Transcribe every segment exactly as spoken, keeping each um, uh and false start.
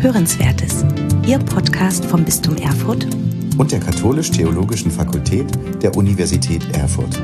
Hörenswertes, Ihr Podcast vom Bistum Erfurt und der Katholisch-Theologischen Fakultät der Universität Erfurt.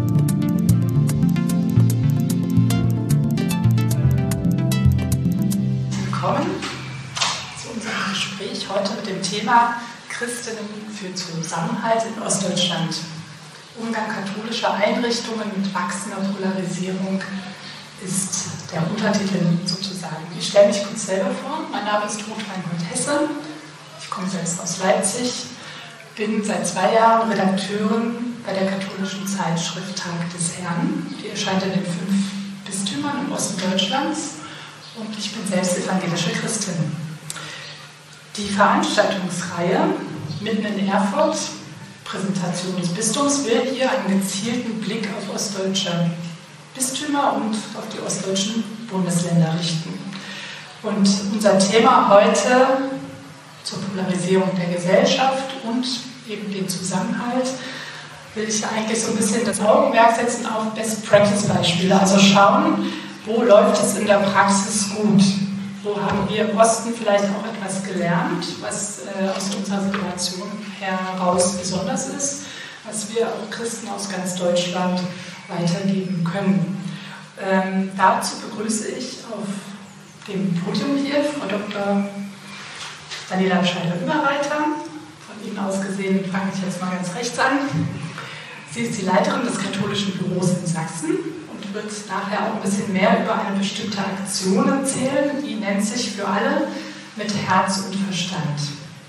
Willkommen zu unserem Gespräch heute mit dem Thema Christinnen für Zusammenhalt in Ostdeutschland. Umgang katholischer Einrichtungen mit wachsender Polarisierung ist der Untertitel sozusagen. Ich stelle mich kurz selber vor. Mein Name ist Ruth Reinhold-Hesse. Ich komme selbst aus Leipzig, bin seit zwei Jahren Redakteurin bei der katholischen Zeitschrift Tag des Herrn. Die erscheint in den fünf Bistümern im Osten Deutschlands und ich bin selbst evangelische Christin. Die Veranstaltungsreihe Mitten in Erfurt, Präsentation des Bistums, will hier einen gezielten Blick auf ostdeutsche Bistümer und auf die ostdeutschen Bundesländer richten. Und unser Thema heute zur Polarisierung der Gesellschaft und eben den Zusammenhalt will ich eigentlich so ein bisschen das Augenmerk setzen auf Best-Practice-Beispiele, also schauen, wo läuft es in der Praxis gut, wo haben wir im Osten vielleicht auch etwas gelernt, was äh, aus unserer Situation heraus besonders ist, was wir auch Christen aus ganz Deutschland weitergeben können. Ähm, dazu begrüße ich auf dem Podium hier Frau Doktor Daniela Scheider-Überreiter. Von Ihnen aus gesehen fange ich jetzt mal ganz rechts an. Sie ist die Leiterin des katholischen Büros in Sachsen und wird nachher auch ein bisschen mehr über eine bestimmte Aktion erzählen. Die nennt sich Für alle mit Herz und Verstand.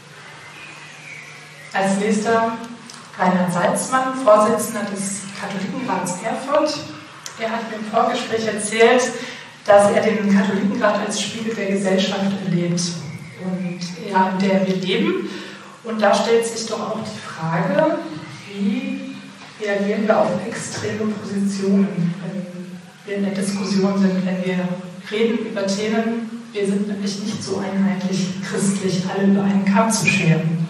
Als nächster Reinhard Salzmann, Vorsitzender des Katholikenrats Erfurt. Er hat mir im Vorgespräch erzählt, dass er den Katholikenrat als Spiegel der Gesellschaft erlebt, und ja, in der wir leben. Und da stellt sich doch auch die Frage, wie reagieren wir auf extreme Positionen, wenn wir in der Diskussion sind, wenn wir reden über Themen. Wir sind nämlich nicht so einheitlich christlich, alle über einen Kamm zu scheren.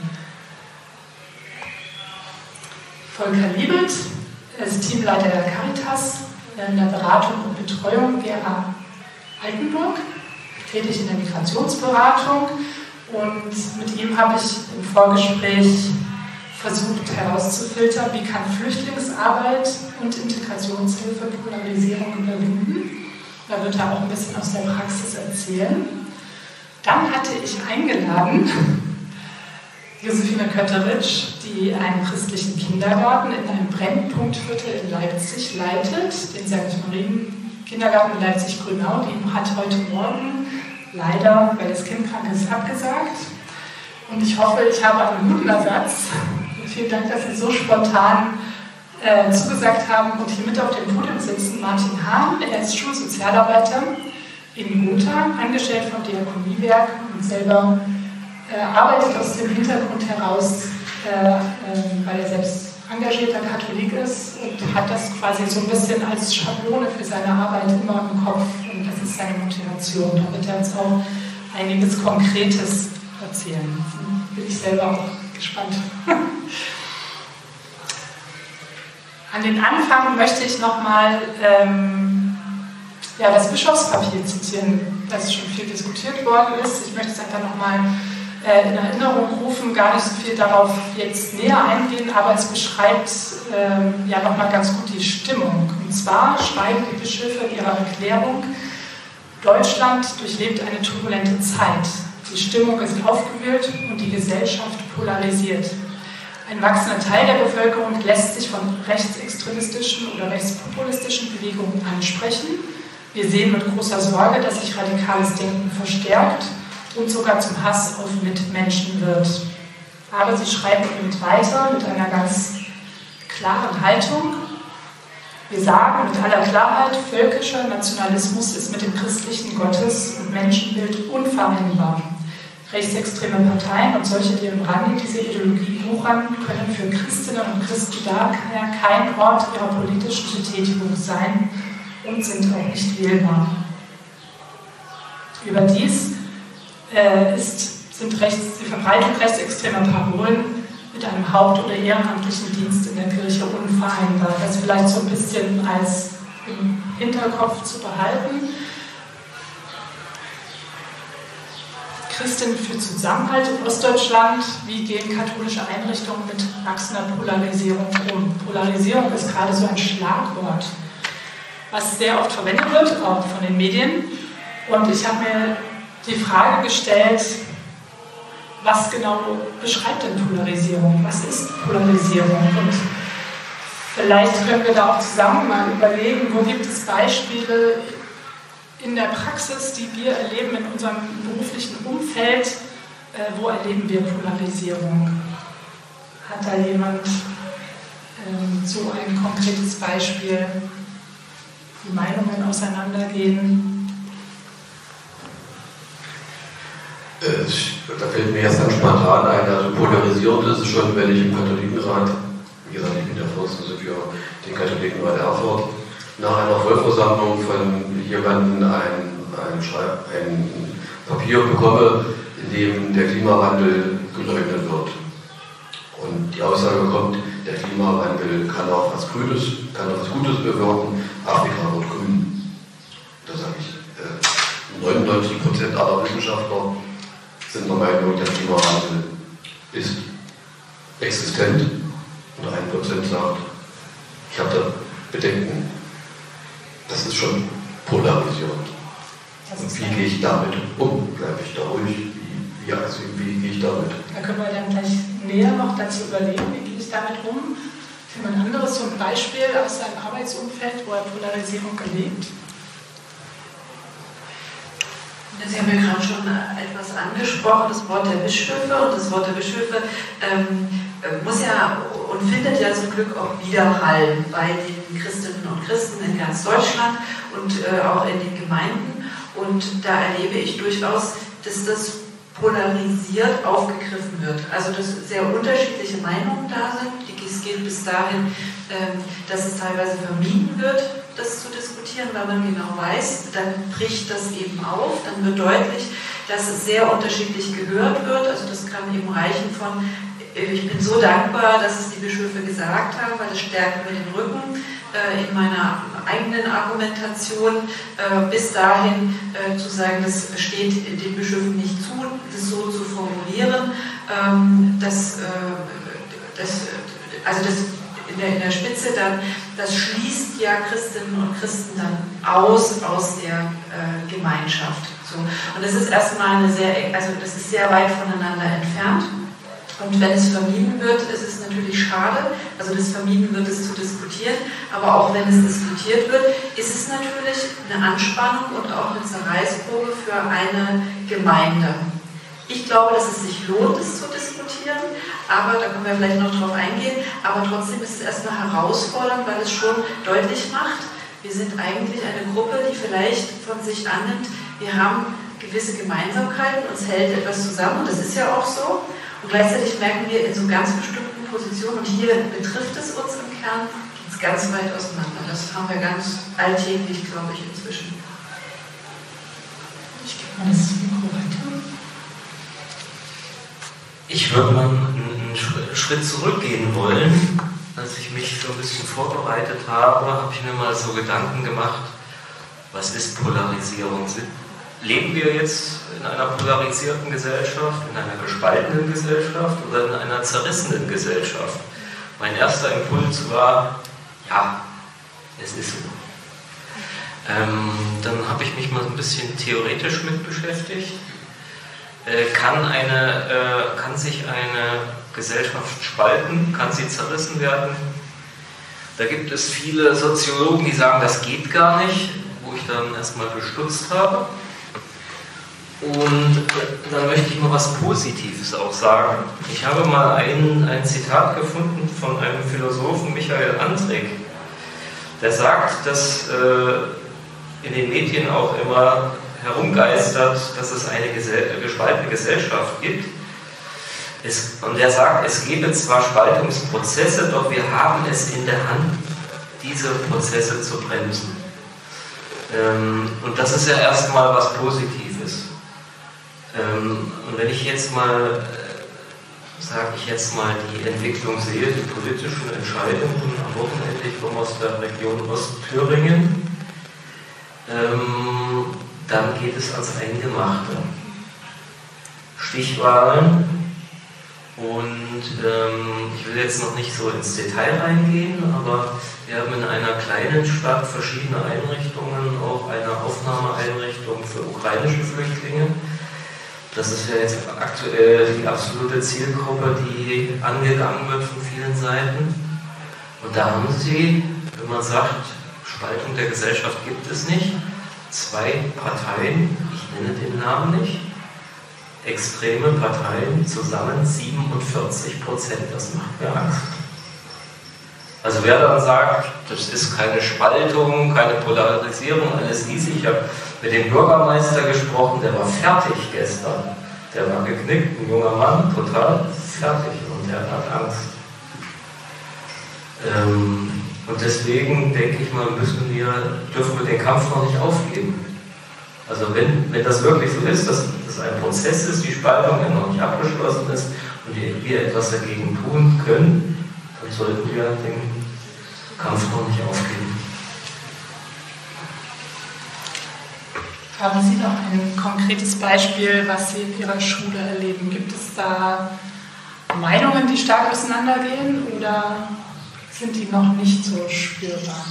Volker Liebelt ist Teamleiter der Caritas in der Beratung und Betreuung G A Altenburg, tätig in der Migrationsberatung, und mit ihm habe ich im Vorgespräch versucht herauszufiltern, wie kann Flüchtlingsarbeit und Integrationshilfe Polarisierung überwinden. Da wird er auch ein bisschen aus der Praxis erzählen. Dann hatte ich eingeladen Josephine Kötteritsch, die einen christlichen Kindergarten in einem Brennpunktviertel in Leipzig leitet, den Sankt Marien Kindergarten in Leipzig-Grünau. Die hat heute Morgen leider, weil das Kind krank ist, abgesagt. Und ich hoffe, ich habe einen guten Ersatz. Und vielen Dank, dass Sie so spontan äh, zugesagt haben und hier mit auf dem Podium sitzen. Martin Hahn, er ist Schulsozialarbeiter in Gotha, angestellt vom Diakoniewerk und selber äh, arbeitet aus dem Hintergrund heraus, äh, äh, weil er selbst engagierter Katholik ist und hat das quasi so ein bisschen als Schablone für seine Arbeit immer im Kopf, und das ist seine Motivation. Da wird er uns auch einiges Konkretes erzählen. Da bin ich selber auch gespannt. An den Anfang möchte ich nochmal ähm, ja, das Bischofspapier zitieren, das schon viel diskutiert worden ist. Ich möchte es einfach nochmal in Erinnerung rufen, gar nicht so viel darauf jetzt näher eingehen, aber es beschreibt ähm, ja nochmal ganz gut die Stimmung. Und zwar schreiben die Bischöfe in ihrer Erklärung: Deutschland durchlebt eine turbulente Zeit. Die Stimmung ist aufgewühlt und die Gesellschaft polarisiert. Ein wachsender Teil der Bevölkerung lässt sich von rechtsextremistischen oder rechtspopulistischen Bewegungen ansprechen. Wir sehen mit großer Sorge, dass sich radikales Denken verstärkt und sogar zum Hass auf Mitmenschen wird. Aber sie schreiben eben weiter mit einer ganz klaren Haltung. Wir sagen mit aller Klarheit, völkischer Nationalismus ist mit dem christlichen Gottes- und Menschenbild unvereinbar. Rechtsextreme Parteien und solche, die im Rande dieser Ideologie wuchern, können für Christinnen und Christen daher kein Ort ihrer politischen Betätigung sein und sind auch nicht wählbar. Überdies Äh, ist, sind rechts, die Verbreitung rechtsextremer Parolen mit einem haupt- oder ehrenamtlichen Dienst in der Kirche unvereinbar. Das vielleicht so ein bisschen als im Hinterkopf zu behalten. Christin für Zusammenhalt in Ostdeutschland. Wie gehen katholische Einrichtungen mit wachsender Polarisierung um? Polarisierung ist gerade so ein Schlagwort, was sehr oft verwendet wird, auch von den Medien. Und ich habe mir die Frage gestellt, was genau beschreibt denn Polarisierung? Was ist Polarisierung? Und vielleicht können wir da auch zusammen mal überlegen, wo gibt es Beispiele in der Praxis, die wir erleben in unserem beruflichen Umfeld, äh, wo erleben wir Polarisierung? Hat da jemand ähm, so ein konkretes Beispiel, wie Meinungen auseinandergehen? Äh, da fällt mir erst ganz spontan ein, also polarisiert ist es schon, wenn ich im Katholikenrat, wie gesagt, ich bin der Vorsitzende für den Katholikenrat Erfurt, nach einer Vollversammlung von jemandem ein, ein, ein Papier bekomme, in dem der Klimawandel geleugnet wird. Und die Aussage kommt, der Klimawandel kann auch was Grünes, kann auch was Gutes bewirken, Afrika wird grün. Da sage ich, äh, neunundneunzig Prozent aller Wissenschaftler sind der Meinung, der Klimawandel ist existent. Und ein Prozent sagt, ich habe da Bedenken. Das ist schon polarisierend. Und wie gehe ich damit um? Bleibe ich da ruhig? Wie, wie, also wie gehe ich damit? Da können wir dann gleich näher noch dazu überlegen, wie gehe ich damit um. Jemand anderes, so ein Beispiel aus seinem Arbeitsumfeld, wo er Polarisierung erlebt? Sie haben ja gerade schon etwas angesprochen, das Wort der Bischöfe. Und das Wort der Bischöfe ähm, muss ja und findet ja zum Glück auch Widerhall bei den Christinnen und Christen in ganz Deutschland und äh, auch in den Gemeinden. Und da erlebe ich durchaus, dass das polarisiert aufgegriffen wird. Also dass sehr unterschiedliche Meinungen da sind. Es geht bis dahin, ähm, dass es teilweise vermieden wird, das zu diskutieren, weil man genau weiß, dann bricht das eben auf, dann wird deutlich, dass es sehr unterschiedlich gehört wird. Also das kann eben reichen von, ich bin so dankbar, dass es die Bischöfe gesagt haben, weil das stärkt mir den Rücken äh, in meiner eigenen Argumentation, äh, bis dahin äh, zu sagen, das steht den Bischöfen nicht zu, das so zu formulieren, ähm, dass, äh, das, also das in der, in der Spitze dann, das schließt ja Christinnen und Christen dann aus, aus der äh, Gemeinschaft. So. Und das ist erstmal eine sehr, also das ist sehr weit voneinander entfernt. Und wenn es vermieden wird, ist es natürlich schade, also das vermieden wird, es zu diskutieren, aber auch wenn es diskutiert wird, ist es natürlich eine Anspannung und auch eine Zerreißprobe für eine Gemeinde. Ich glaube, dass es sich lohnt, es zu diskutieren, aber da können wir vielleicht noch drauf eingehen, aber trotzdem ist es erstmal herausfordernd, weil es schon deutlich macht, wir sind eigentlich eine Gruppe, die vielleicht von sich annimmt, wir haben gewisse Gemeinsamkeiten, uns hält etwas zusammen, und das ist ja auch so. Und gleichzeitig merken wir in so ganz bestimmten Positionen, und hier betrifft es uns im Kern, geht es ganz weit auseinander. Das haben wir ganz alltäglich, glaube ich, inzwischen. Ich gebe mal das Mikro weiter. Ich würde mal einen Schritt zurückgehen wollen. Als ich mich so ein bisschen vorbereitet habe, habe ich mir mal so Gedanken gemacht, was ist Polarisierung? Leben wir jetzt in einer polarisierten Gesellschaft, in einer gespaltenen Gesellschaft oder in einer zerrissenen Gesellschaft? Mein erster Impuls war, ja, es ist so. Ähm, dann habe ich mich mal ein bisschen theoretisch mit beschäftigt. Äh, kann, eine, äh, kann sich eine Gesellschaft spalten? Kann sie zerrissen werden? Da gibt es viele Soziologen, die sagen, das geht gar nicht, wo ich dann erstmal gestutzt habe. Und dann möchte ich mal was Positives auch sagen. Ich habe mal ein, ein Zitat gefunden von einem Philosophen, Michael Andrik, der sagt, dass äh, in den Medien auch immer herumgeistert, dass es eine Gesell- gespaltene Gesellschaft gibt. Es, und er sagt, es gebe zwar Spaltungsprozesse, doch wir haben es in der Hand, diese Prozesse zu bremsen. Ähm, und das ist ja erstmal was Positives. Ähm, und wenn ich jetzt mal, äh, sage ich jetzt mal, die Entwicklung sehe, die politischen Entscheidungen am Wochenende, ich komme aus der Region Ostthüringen, ähm, dann geht es ans Eingemachte. Stichwahlen. Und ähm, ich will jetzt noch nicht so ins Detail reingehen, aber wir haben in einer kleinen Stadt verschiedene Einrichtungen, auch eine Aufnahmeeinrichtung für ukrainische Flüchtlinge. Das ist ja jetzt aktuell die absolute Zielgruppe, die angegangen wird von vielen Seiten. Und da haben sie, wenn man sagt, Spaltung der Gesellschaft gibt es nicht, zwei Parteien, ich nenne den Namen nicht, extreme Parteien, zusammen siebenundvierzig Prozent, das macht mir Angst. Also wer dann sagt, das ist keine Spaltung, keine Polarisierung, alles easy. Ich habe mit dem Bürgermeister gesprochen, der war fertig gestern. Der war geknickt, ein junger Mann, total fertig und der hat Angst. Ähm, und deswegen denke ich mal, müssen wir, dürfen wir den Kampf noch nicht aufgeben. Also wenn, wenn das wirklich so ist, dass das ein Prozess ist, die Spaltung ja noch nicht abgeschlossen ist und wir etwas dagegen tun können, dann sollten wir den Kampf noch nicht aufgeben. Haben Sie noch ein konkretes Beispiel, was Sie in Ihrer Schule erleben? Gibt es da Meinungen, die stark auseinandergehen oder sind die noch nicht so spürbar?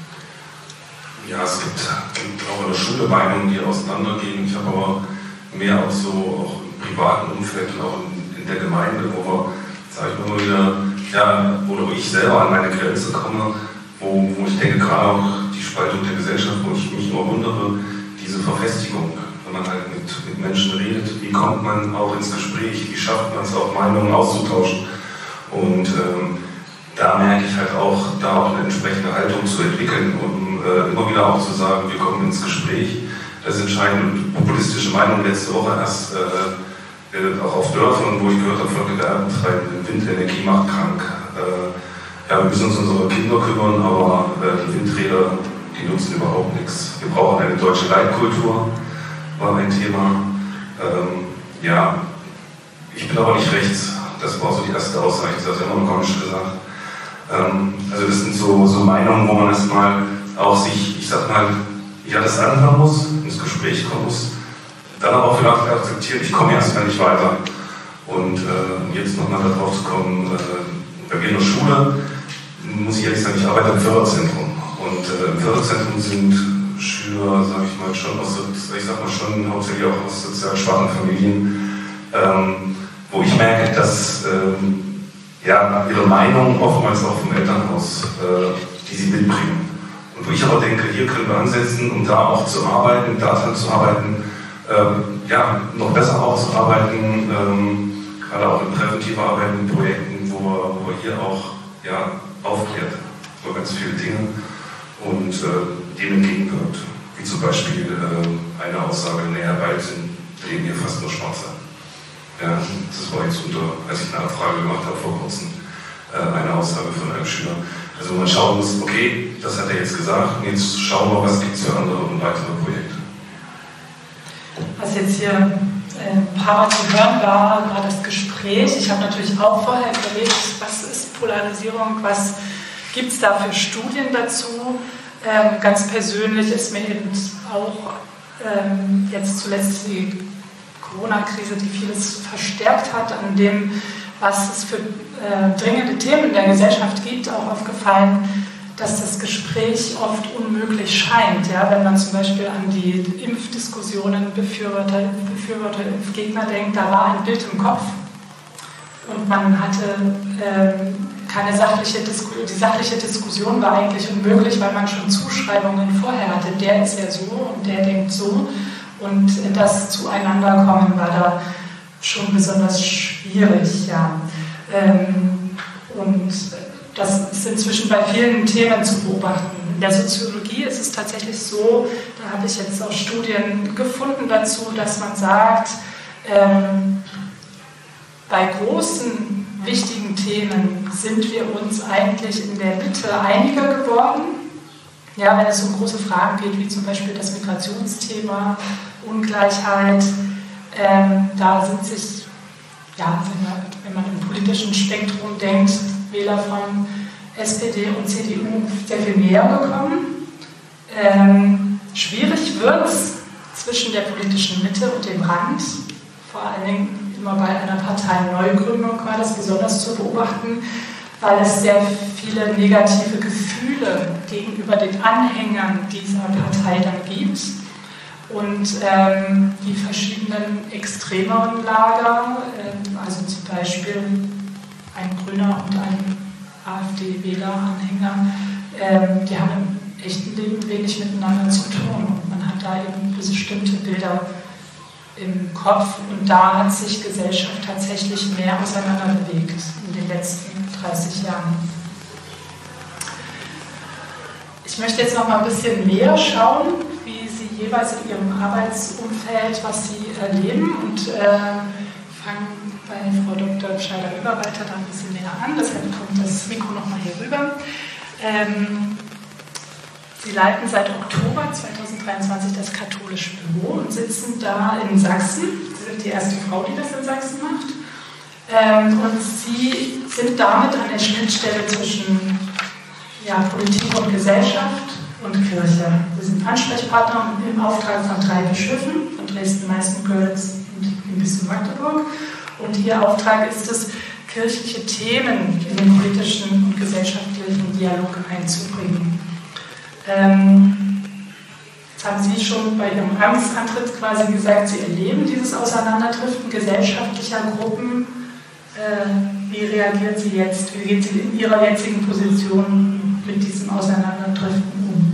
Ja, es gibt, gibt auch in der Schule Meinungen, die auseinandergehen. Ich habe aber mehr auch so auch im privaten Umfeld und auch in, in der Gemeinde, wo wir, sage ich mal wieder, ja, oder wo ich selber an meine Grenze komme, wo, wo ich denke, gerade auch die Spaltung der Gesellschaft, wo ich mich nur wundere, diese Verfestigung, wenn man halt mit, mit Menschen redet, wie kommt man auch ins Gespräch, wie schafft man es auch, Meinungen auszutauschen. Und ähm, da merke ich halt auch, da auch eine entsprechende Haltung zu entwickeln, um äh, immer wieder auch zu sagen, wir kommen ins Gespräch. Das ist entscheidend. Und populistische Meinung letzte Woche erst äh, auch auf Dörfern, wo ich gehört habe, Völkerwerben treiben, Windenergie macht krank. Äh, ja, wir müssen uns um unsere Kinder kümmern, aber äh, die Windräder, die nutzen überhaupt nichts. Wir brauchen eine deutsche Leitkultur, war ein Thema. Ähm, ja, ich bin aber nicht rechts. Das war so die erste Aussage, ich habe es ja immer noch komisch gesagt. Ähm, also das sind so, so Meinungen, wo man erstmal auch sich, ich sag mal, ja, das anhören muss, ins Gespräch kommen muss, dann aber auch vielleicht akzeptieren, ich komme erstmal nicht weiter. Und äh, jetzt nochmal darauf zu kommen, äh, bei mir in der Schule, muss ich ehrlich sagen, ich arbeite im Förderzentrum. Und äh, im Förderzentrum sind Schüler, sage ich mal, schon aus, ich sag mal schon hauptsächlich auch aus sozial schwachen Familien, ähm, wo ich merke, dass ähm, ja, ihre Meinung oftmals auch vom Elternhaus, äh, die sie mitbringen. Und wo ich aber denke, hier können wir ansetzen, um da auch zu arbeiten, daran zu arbeiten, ähm, ja, noch besser auch zu arbeiten, ähm, gerade auch in präventiver Arbeit, in Projekten, wo wir, wo wir hier auch ja, aufklärt über ganz viele Dinge und äh, dem entgegenwirkt. Wie zum Beispiel äh, eine Aussage, naja, bald sind leben hier fast nur Schwarze. Ja, das war jetzt unter, als ich eine Abfrage gemacht habe vor kurzem, äh, eine Aussage von einem Schüler. Also man schauen muss, okay, das hat er jetzt gesagt, und jetzt schauen wir, was gibt es für andere und weitere Projekte. Was jetzt hier ein paar Mal zu hören war, war das Gespräch. Ich habe natürlich auch vorher überlegt, was ist Polarisierung, was gibt es da für Studien dazu. Ähm, ganz persönlich ist mir eben auch ähm, jetzt zuletzt die Corona-Krise, die vieles verstärkt hat, an dem, was es für äh, dringende Themen in der Gesellschaft gibt, auch aufgefallen, dass das Gespräch oft unmöglich scheint. Ja? Wenn man zum Beispiel an die Impfdiskussionen, Befürworter, Befürworter, Impfgegner denkt, da war ein Bild im Kopf und man hatte äh, keine sachliche Diskussion. Die sachliche Diskussion war eigentlich unmöglich, weil man schon Zuschreibungen vorher hatte. Der ist ja so und der denkt so. Und das Zueinanderkommen war da schon besonders schwierig. Ja. Und das ist inzwischen bei vielen Themen zu beobachten. In der Soziologie ist es tatsächlich so, da habe ich jetzt auch Studien gefunden dazu, dass man sagt, ähm, bei großen, wichtigen Themen sind wir uns eigentlich in der Mitte einiger geworden. Ja, wenn es um große Fragen geht, wie zum Beispiel das Migrationsthema, Ungleichheit, ähm, da sind sich, ja, wenn man, wenn man im politischen Spektrum denkt, Wähler von S P D und C D U sehr viel näher gekommen. Ähm, schwierig wird es zwischen der politischen Mitte und dem Rand, vor allen Dingen immer bei einer Parteineugründung war das besonders zu beobachten, weil es sehr viele negative Gefühle gegenüber den Anhängern dieser Partei dann gibt. Und ähm, die verschiedenen extremeren Lager, äh, also zum Beispiel ein Grüner und ein AfD-Wähler-Anhänger, äh, die haben im echten Leben wenig miteinander zu tun. Und man hat da eben bestimmte Bilder im Kopf. Und da hat sich Gesellschaft tatsächlich mehr auseinander bewegt in den letzten dreißig Jahren. Ich möchte jetzt noch mal ein bisschen näher schauen, wie Sie jeweils in Ihrem Arbeitsumfeld, was Sie erleben, und äh, fangen bei Frau Doktor Scheider-Überreiter da ein bisschen näher an. Deshalb kommt das Mikro noch mal hier rüber. Ähm, Sie leiten seit Oktober zweitausenddreiundzwanzig das katholische Büro und sitzen da in Sachsen. Sie sind die erste Frau, die das in Sachsen macht. Ähm, und Sie sind damit an der Schnittstelle zwischen ja, Politik und Gesellschaft und Kirche. Sie sind Ansprechpartner im Auftrag von drei Bischöfen, von Dresden, Meißen, Görlitz und im Bistum Magdeburg. Und Ihr Auftrag ist es, kirchliche Themen in den politischen und gesellschaftlichen Dialog einzubringen. Ähm, jetzt haben Sie schon bei Ihrem Amtsantritt quasi gesagt, Sie erleben dieses Auseinanderdriften gesellschaftlicher Gruppen. Äh, wie reagieren Sie jetzt? Wie gehen Sie in Ihrer jetzigen Position mit diesem Auseinanderdriften um?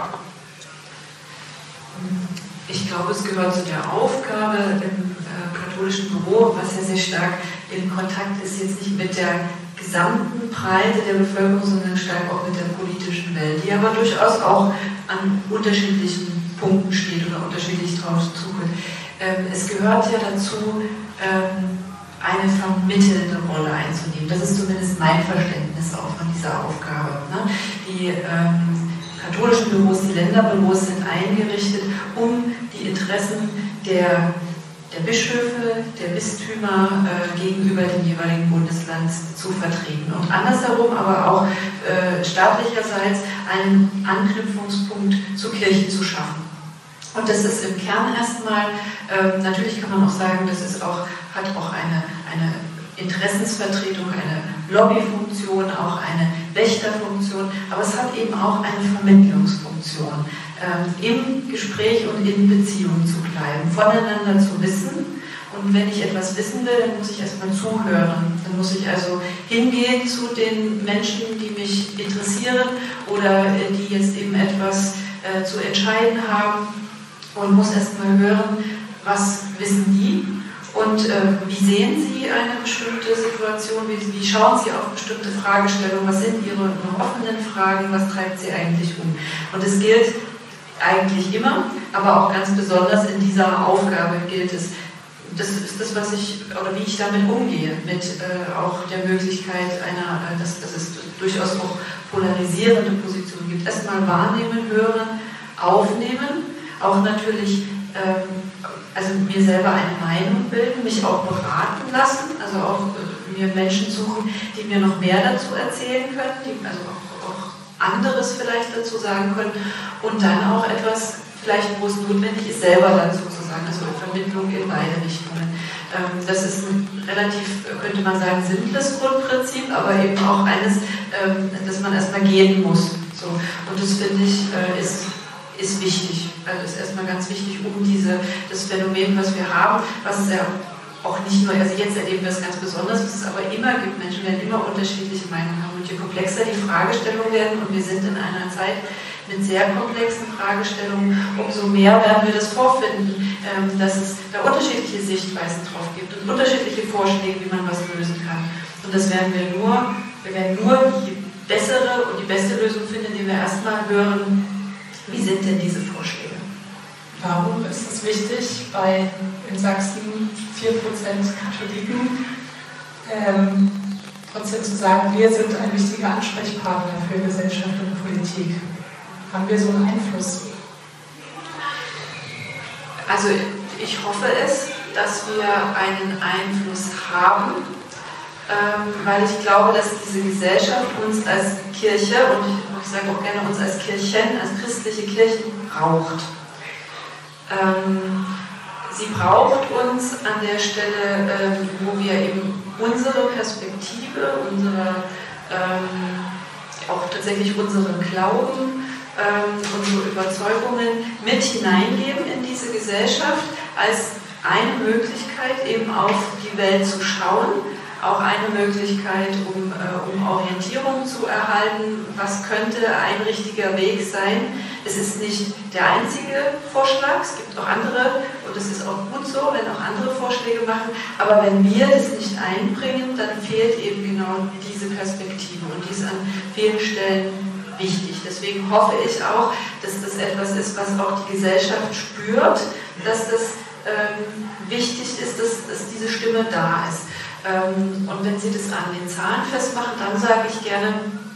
Ich glaube, es gehört zu der Aufgabe im äh, katholischen Büro, was ja sehr stark in Kontakt ist, jetzt nicht mit der gesamten Breite der Bevölkerung, sondern stark auch mit der politischen Welt, die aber durchaus auch an unterschiedlichen Punkten steht oder unterschiedlich drauf zukommt. Ähm, es gehört ja dazu, ähm, eine vermittelnde Rolle einzunehmen. Das ist zumindest mein Verständnis auch von dieser Aufgabe. Ne? Die ähm, katholischen Büros, die Länderbüros sind eingerichtet, um die Interessen der, der Bischöfe, der Bistümer äh, gegenüber dem jeweiligen Bundesland zu vertreten. Und andersherum aber auch äh, staatlicherseits einen Anknüpfungspunkt zur Kirche zu schaffen. Und das ist im Kern erstmal, ähm, natürlich kann man auch sagen, das ist auch, hat auch eine, eine Interessensvertretung, eine Lobbyfunktion, auch eine Wächterfunktion, aber es hat eben auch eine Vermittlungsfunktion, ähm, im Gespräch und in Beziehung zu bleiben, voneinander zu wissen. Und wenn ich etwas wissen will, dann muss ich erstmal zuhören. Dann muss ich also hingehen zu den Menschen, die mich interessieren oder äh, die jetzt eben etwas äh, zu entscheiden haben, und muss erstmal hören, was wissen die und äh, wie sehen sie eine bestimmte Situation, wie, wie schauen sie auf bestimmte Fragestellungen, was sind ihre offenen Fragen, was treibt sie eigentlich um. Und es gilt eigentlich immer, aber auch ganz besonders in dieser Aufgabe gilt es, das ist das, was ich, oder wie ich damit umgehe, mit äh, auch der Möglichkeit einer, äh, dass, dass es durchaus auch polarisierende Positionen gibt. Erstmal wahrnehmen, hören, aufnehmen, auch natürlich ähm, also mir selber eine Meinung bilden, mich auch beraten lassen, also auch äh, mir Menschen suchen, die mir noch mehr dazu erzählen können, die also auch, auch anderes vielleicht dazu sagen können und dann auch etwas, vielleicht wo es notwendig ist, selber dazu zu sagen, also Vermittlung in beide Richtungen. Ähm, das ist ein relativ, könnte man sagen, simples Grundprinzip, aber eben auch eines, ähm, das man erstmal gehen muss. So. Und das finde ich, äh, ist ist wichtig. Also ist erstmal ganz wichtig, um diese, das Phänomen, was wir haben, was es ja auch nicht nur, also jetzt erleben wir es ganz besonders, was es aber immer gibt, Menschen werden immer unterschiedliche Meinungen haben und je komplexer die Fragestellungen werden, und wir sind in einer Zeit mit sehr komplexen Fragestellungen, umso mehr werden wir das vorfinden, dass es da unterschiedliche Sichtweisen drauf gibt und unterschiedliche Vorschläge, wie man was lösen kann. Und das werden wir nur, wir werden nur die bessere und die beste Lösung finden, indem wir erstmal hören, wie sind denn diese Vorschläge? Warum ist es wichtig, bei in Sachsen vier Prozent Katholiken ähm, trotzdem zu sagen, wir sind ein wichtiger Ansprechpartner für Gesellschaft und Politik? Haben wir so einen Einfluss? Also ich hoffe es, dass wir einen Einfluss haben, ähm, weil ich glaube, dass diese Gesellschaft uns als Kirche, und ich, ich sage auch gerne uns als Kirchen, als christliche Kirchen braucht. Ähm, sie braucht uns an der Stelle, ähm, wo wir eben unsere Perspektive, unsere, ähm, auch tatsächlich unseren Glauben, ähm, unsere Überzeugungen mit hineingeben in diese Gesellschaft, als eine Möglichkeit eben auf die Welt zu schauen, auch eine Möglichkeit, um, äh, um Orientierung zu erhalten, was könnte ein richtiger Weg sein. Es ist nicht der einzige Vorschlag, es gibt auch andere und es ist auch gut so, wenn auch andere Vorschläge machen, aber wenn wir das nicht einbringen, dann fehlt eben genau diese Perspektive und die ist an vielen Stellen wichtig. Deswegen hoffe ich auch, dass das etwas ist, was auch die Gesellschaft spürt, dass das ähm, wichtig ist, dass, dass diese Stimme da ist. Ähm, und wenn Sie das an den Zahlen festmachen, dann sage ich gerne,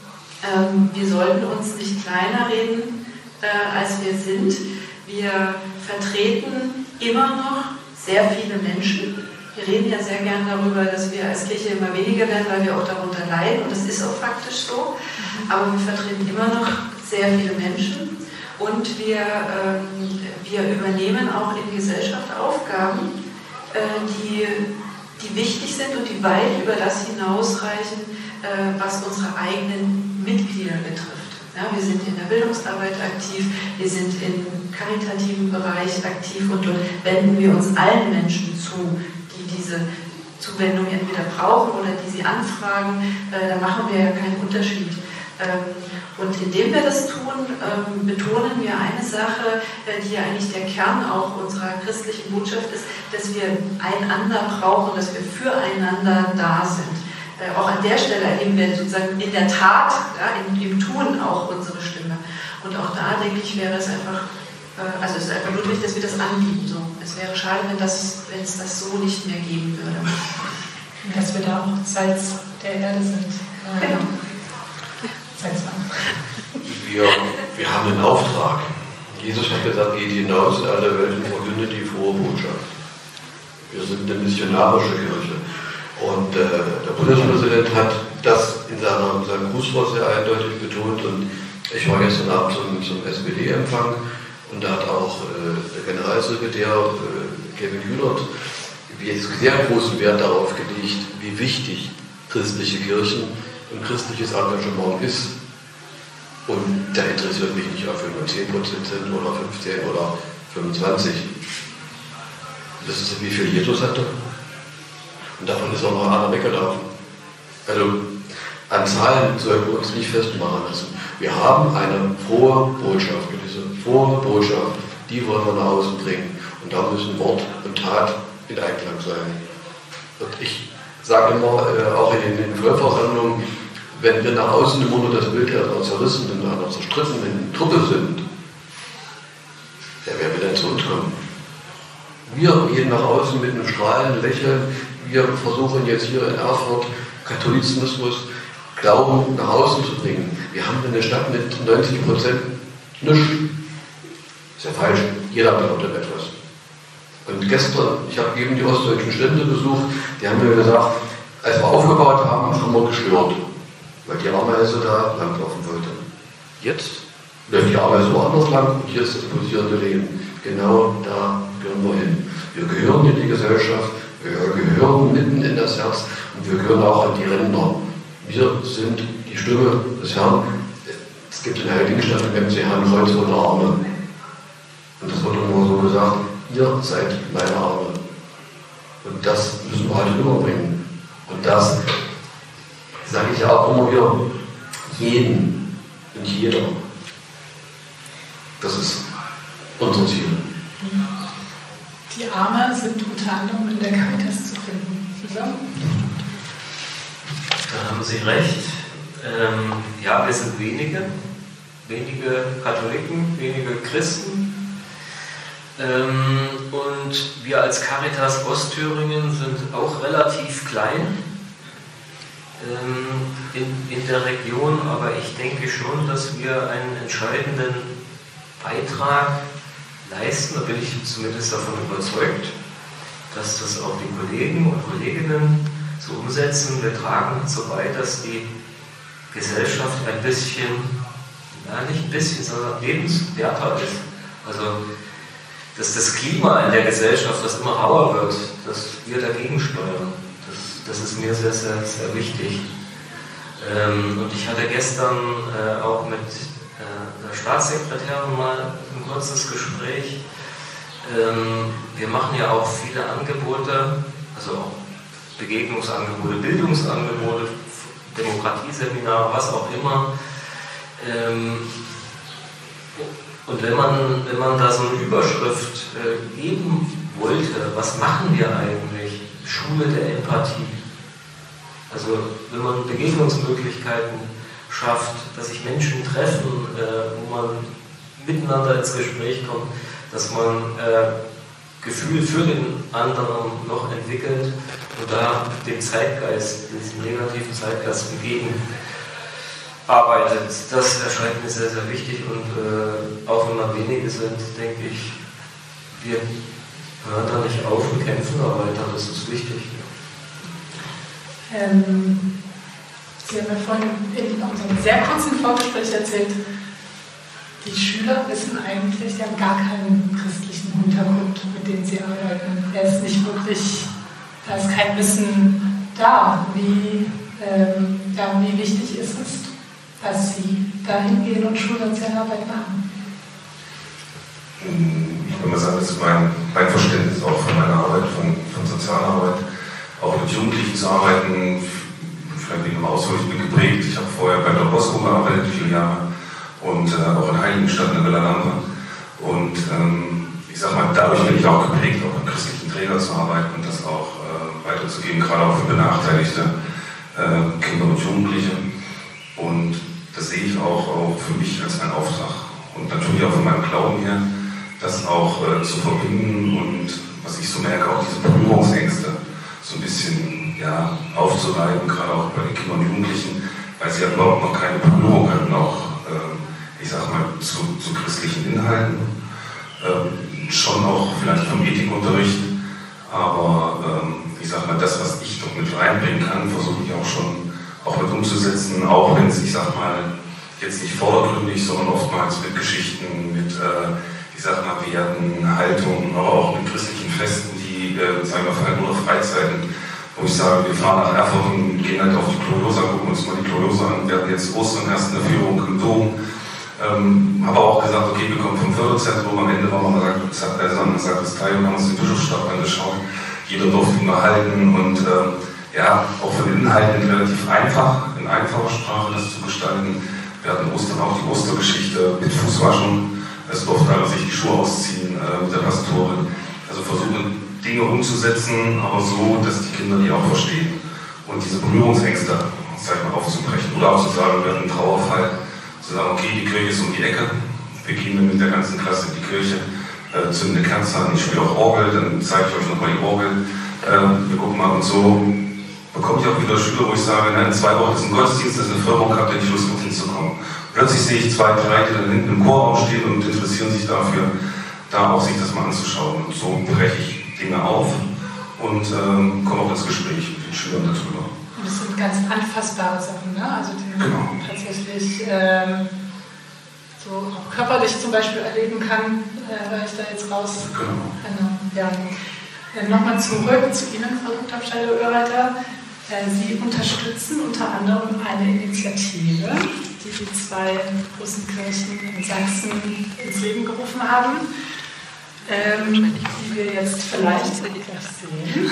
ähm, wir sollten uns nicht kleiner reden, äh, als wir sind. Wir vertreten immer noch sehr viele Menschen. Wir reden ja sehr gern darüber, dass wir als Kirche immer weniger werden, weil wir auch darunter leiden. Und das ist auch faktisch so. Aber wir vertreten immer noch sehr viele Menschen. Und wir, ähm, wir übernehmen auch in Gesellschaft Aufgaben, äh, die, die wichtig sind und die weit über das hinausreichen, äh, was unsere eigenen Mitglieder betrifft. Ja, wir sind in der Bildungsarbeit aktiv, wir sind im karitativen Bereich aktiv und dort wenden wir uns allen Menschen zu, die diese Zuwendung entweder brauchen oder die sie anfragen. Äh, da machen wir ja keinen Unterschied. Ähm, und indem wir das tun, ähm, betonen wir eine Sache, äh, die ja eigentlich der Kern auch unserer christlichen Botschaft ist, dass wir einander brauchen, dass wir füreinander da sind. Äh, auch an der Stelle erheben wir sozusagen in der Tat, ja, in, im Tun auch unsere Stimme. Und auch da, denke ich, wäre es einfach, äh, also es ist einfach notwendig, dass wir das anbieten. So. Es wäre schade, wenn, das, wenn es das so nicht mehr geben würde. Dass wir da auch Salz der Erde sind. Genau. Wir, wir haben einen Auftrag. Jesus hat gesagt, geht hinaus in alle Welt und verkündet die frohe Botschaft. Wir sind eine missionarische Kirche. Und äh, der Bundespräsident hat das in, seiner, in seinem Grußwort sehr eindeutig betont. Und ich war gestern Abend zum, zum S P D-Empfang und da hat auch äh, der Generalsekretär äh, Kevin Kühnert sehr großen Wert darauf gelegt, wie wichtig christliche Kirchen und christliches Engagement ist. Und da interessiert mich nicht, ob wir nur zehn Prozent sind oder fünfzehn oder fünfundzwanzig. Das ist, wie viel Jesus hatte. Und davon ist auch noch einer weggelaufen. Also an Zahlen sollten wir uns nicht festmachen lassen. Wir haben eine frohe Botschaft. Und diese frohe Botschaft, die wollen wir nach außen bringen. Und da müssen Wort und Tat in Einklang sein. Und ich sage immer, äh, auch in den Vollversammlungen, wenn wir nach außen immer nur das Bild einer zerrissenen, einer zerstrittenen Truppe sind, wer wird denn zu uns kommen? Wir gehen nach außen mit einem strahlenden Lächeln. Wir versuchen jetzt hier in Erfurt Katholizismus, Glauben nach außen zu bringen. Wir haben eine Stadt mit neunzig Prozent nichts. Ist ja falsch. Jeder glaubt an etwas. Und gestern, ich habe eben die ostdeutschen Stände besucht, die haben mir gesagt, als wir aufgebaut haben, haben wir gestört, weil die Ameise da langlaufen wollte. Jetzt läuft die Ameise woanders lang und hier ist das pulsierende Leben. Genau da gehören wir hin. Wir gehören in die Gesellschaft, wir gehören mitten in das Herz und wir gehören auch an die Ränder. Wir sind die Stimme des Herrn. Es gibt in der Heiligenstadt im M C Herrn Kreuz ohne Arme. Und das wird immer so gesagt, ihr seid meine Arme. Und das müssen wir halt rüberbringen. Und das sage ich ja auch immer wieder, jeden und jeder. Das ist unser Ziel. Die Arme sind unter anderem in der Caritas zu finden. Ja? Da haben Sie recht. Ähm, ja, wir sind wenige, wenige Katholiken, wenige Christen. Ähm, und wir als Caritas Ostthüringen sind auch relativ klein ähm, in, in der Region, aber ich denke schon, dass wir einen entscheidenden Beitrag leisten, da bin ich zumindest davon überzeugt, dass das auch die Kollegen und Kolleginnen so umsetzen. Wir tragen dazu bei, dass die Gesellschaft ein bisschen, na nicht ein bisschen, sondern lebenswerter ist. Also dass das Klima in der Gesellschaft, das immer rauer wird, dass wir dagegen steuern. Das, das ist mir sehr, sehr, sehr wichtig. Ähm, und ich hatte gestern äh, auch mit äh, der Staatssekretärin mal ein kurzes Gespräch. Ähm, wir machen ja auch viele Angebote, also auch Begegnungsangebote, Bildungsangebote, Demokratieseminare, was auch immer. Ähm, und wenn man, wenn man da so eine Überschrift äh, geben wollte, was machen wir eigentlich? Schule der Empathie. Also wenn man Begegnungsmöglichkeiten schafft, dass sich Menschen treffen, äh, wo man miteinander ins Gespräch kommt, dass man äh, Gefühl für den anderen noch entwickelt und da dem Zeitgeist, diesem negativen Zeitgeist entgegenarbeitet. Das erscheint mir sehr, sehr wichtig und äh, auch wenn wir wenige sind, denke ich, wir hören da nicht auf und kämpfen da weiter, das ist wichtig. Ähm, Sie haben ja vorhin in unserem sehr kurzen Vorgespräch erzählt, die Schüler wissen eigentlich, die haben gar keinen christlichen Hintergrund, mit dem sie arbeiten. Er ist nicht wirklich, da ist kein Wissen da, wie, ähm, ja, wie wichtig ist es, dass sie da hingehen und Schulsozialarbeit machen. Ich würde mal sagen, das ist mein, mein Verständnis auch von meiner Arbeit, von, von Sozialarbeit, auch mit Jugendlichen zu arbeiten. Vielleicht wegen dem Ausflug, ich bin geprägt. Ich habe vorher bei Don Bosco gearbeitet, viele Jahre. Und äh, auch in Heiligenstadt in der Villa Lampe. Und ähm, ich sag mal, dadurch bin ich auch geprägt, auch mit christlichen Trägern zu arbeiten und das auch äh, weiterzugeben, gerade auch für benachteiligte äh, Kinder und Jugendliche. Und das sehe ich auch, auch für mich als einen Auftrag. Und natürlich auch von meinem Glauben her, das auch äh, zu verbinden und, was ich so merke, auch diese Berührungsängste so ein bisschen ja, aufzureiben, gerade auch bei den Kindern und Jugendlichen, weil sie ja überhaupt noch keine Berührung hatten, auch äh, ich sag mal, zu, zu christlichen Inhalten, ähm, schon auch vielleicht vom Ethikunterricht, aber ähm, ich sag mal, das, was ich doch mit reinbringen kann, versuche ich auch schon auch mit umzusetzen, auch wenn es, ich sag mal, jetzt nicht vordergründig, sondern oftmals mit Geschichten, mit, äh, ich sag mal, Werten, Haltungen, aber auch mit christlichen Festen, die, äh, sagen wir, vor allem nur Freizeiten, wo ich sage, wir fahren nach Erfurt und gehen halt auf die Gloriosa, gucken uns mal die Gloriosa an, wir hatten jetzt Ostern erst eine Führung im Dom. Ähm, habe auch gesagt, okay, wir kommen vom Förderzentrum, am Ende waren wir mal an der Sakristei und haben uns den Bischofsstab angeschaut. Jeder durfte ihn halten und äh, ja, auch von den Inhalten relativ einfach, in einfacher Sprache das zu gestalten. Wir hatten Ostern auch die Ostergeschichte mit Fußwaschen. Es durfte einer sich die Schuhe ausziehen äh, mit der Pastorin. Also versuchen, Dinge umzusetzen, aber so, dass die Kinder die auch verstehen. Und diese Berührungsängste, sag ich mal, aufzubrechen. Oder auch zu sagen, wir hatten einen Trauerfall. Zu sagen, okay, die Kirche ist um die Ecke, wir gehen dann mit der ganzen Klasse in die Kirche, äh, zünden eine Kerze an, ich spiele auch Orgel, dann zeige ich euch nochmal die Orgel, äh, wir gucken mal und so bekomme ich auch wieder Schüler, wo ich sage, in zwei Wochen ist ein Gottesdienst, das ist eine Förderung, habt ihr nicht Lust, mit hinzukommen. Plötzlich sehe ich zwei, drei, die dann hinten im Chorraum stehen und interessieren sich dafür, da auch sich das mal anzuschauen. Und so breche ich Dinge auf und ähm, komme auch ins Gespräch mit den Schülern darüber. Das sind ganz anfassbare Sachen, ne? Also die genau. man tatsächlich ähm, so auch körperlich zum Beispiel erleben kann, äh, höre ich da jetzt raus. Genau. Genau. Ja. Äh, Nochmal zurück zu Ihnen, Frau Doktor Abscheider-Oereiter. Äh, Sie unterstützen unter anderem eine Initiative, die die zwei großen Kirchen in Sachsen ins Leben gerufen haben, ähm, die wir jetzt vielleicht gleich sehen.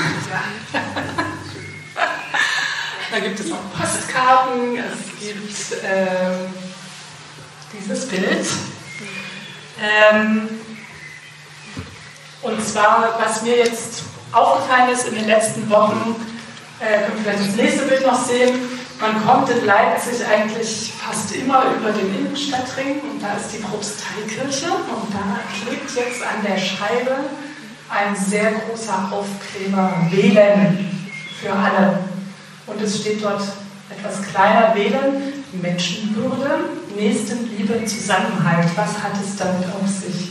Da gibt es auch Postkarten, es gibt ähm, dieses Bild. Ähm, und zwar, was mir jetzt aufgefallen ist in den letzten Wochen, äh, können wir vielleicht das nächste Bild noch sehen, man kommt in Leipzig eigentlich fast immer über den Innenstadtring und da ist die Propsteikirche und da klebt jetzt an der Scheibe ein sehr großer Aufkleber Wählen für alle. Und es steht dort etwas kleiner, Wählen, Menschenwürde, Nächstenliebe, Zusammenhalt. Was hat es damit auf sich?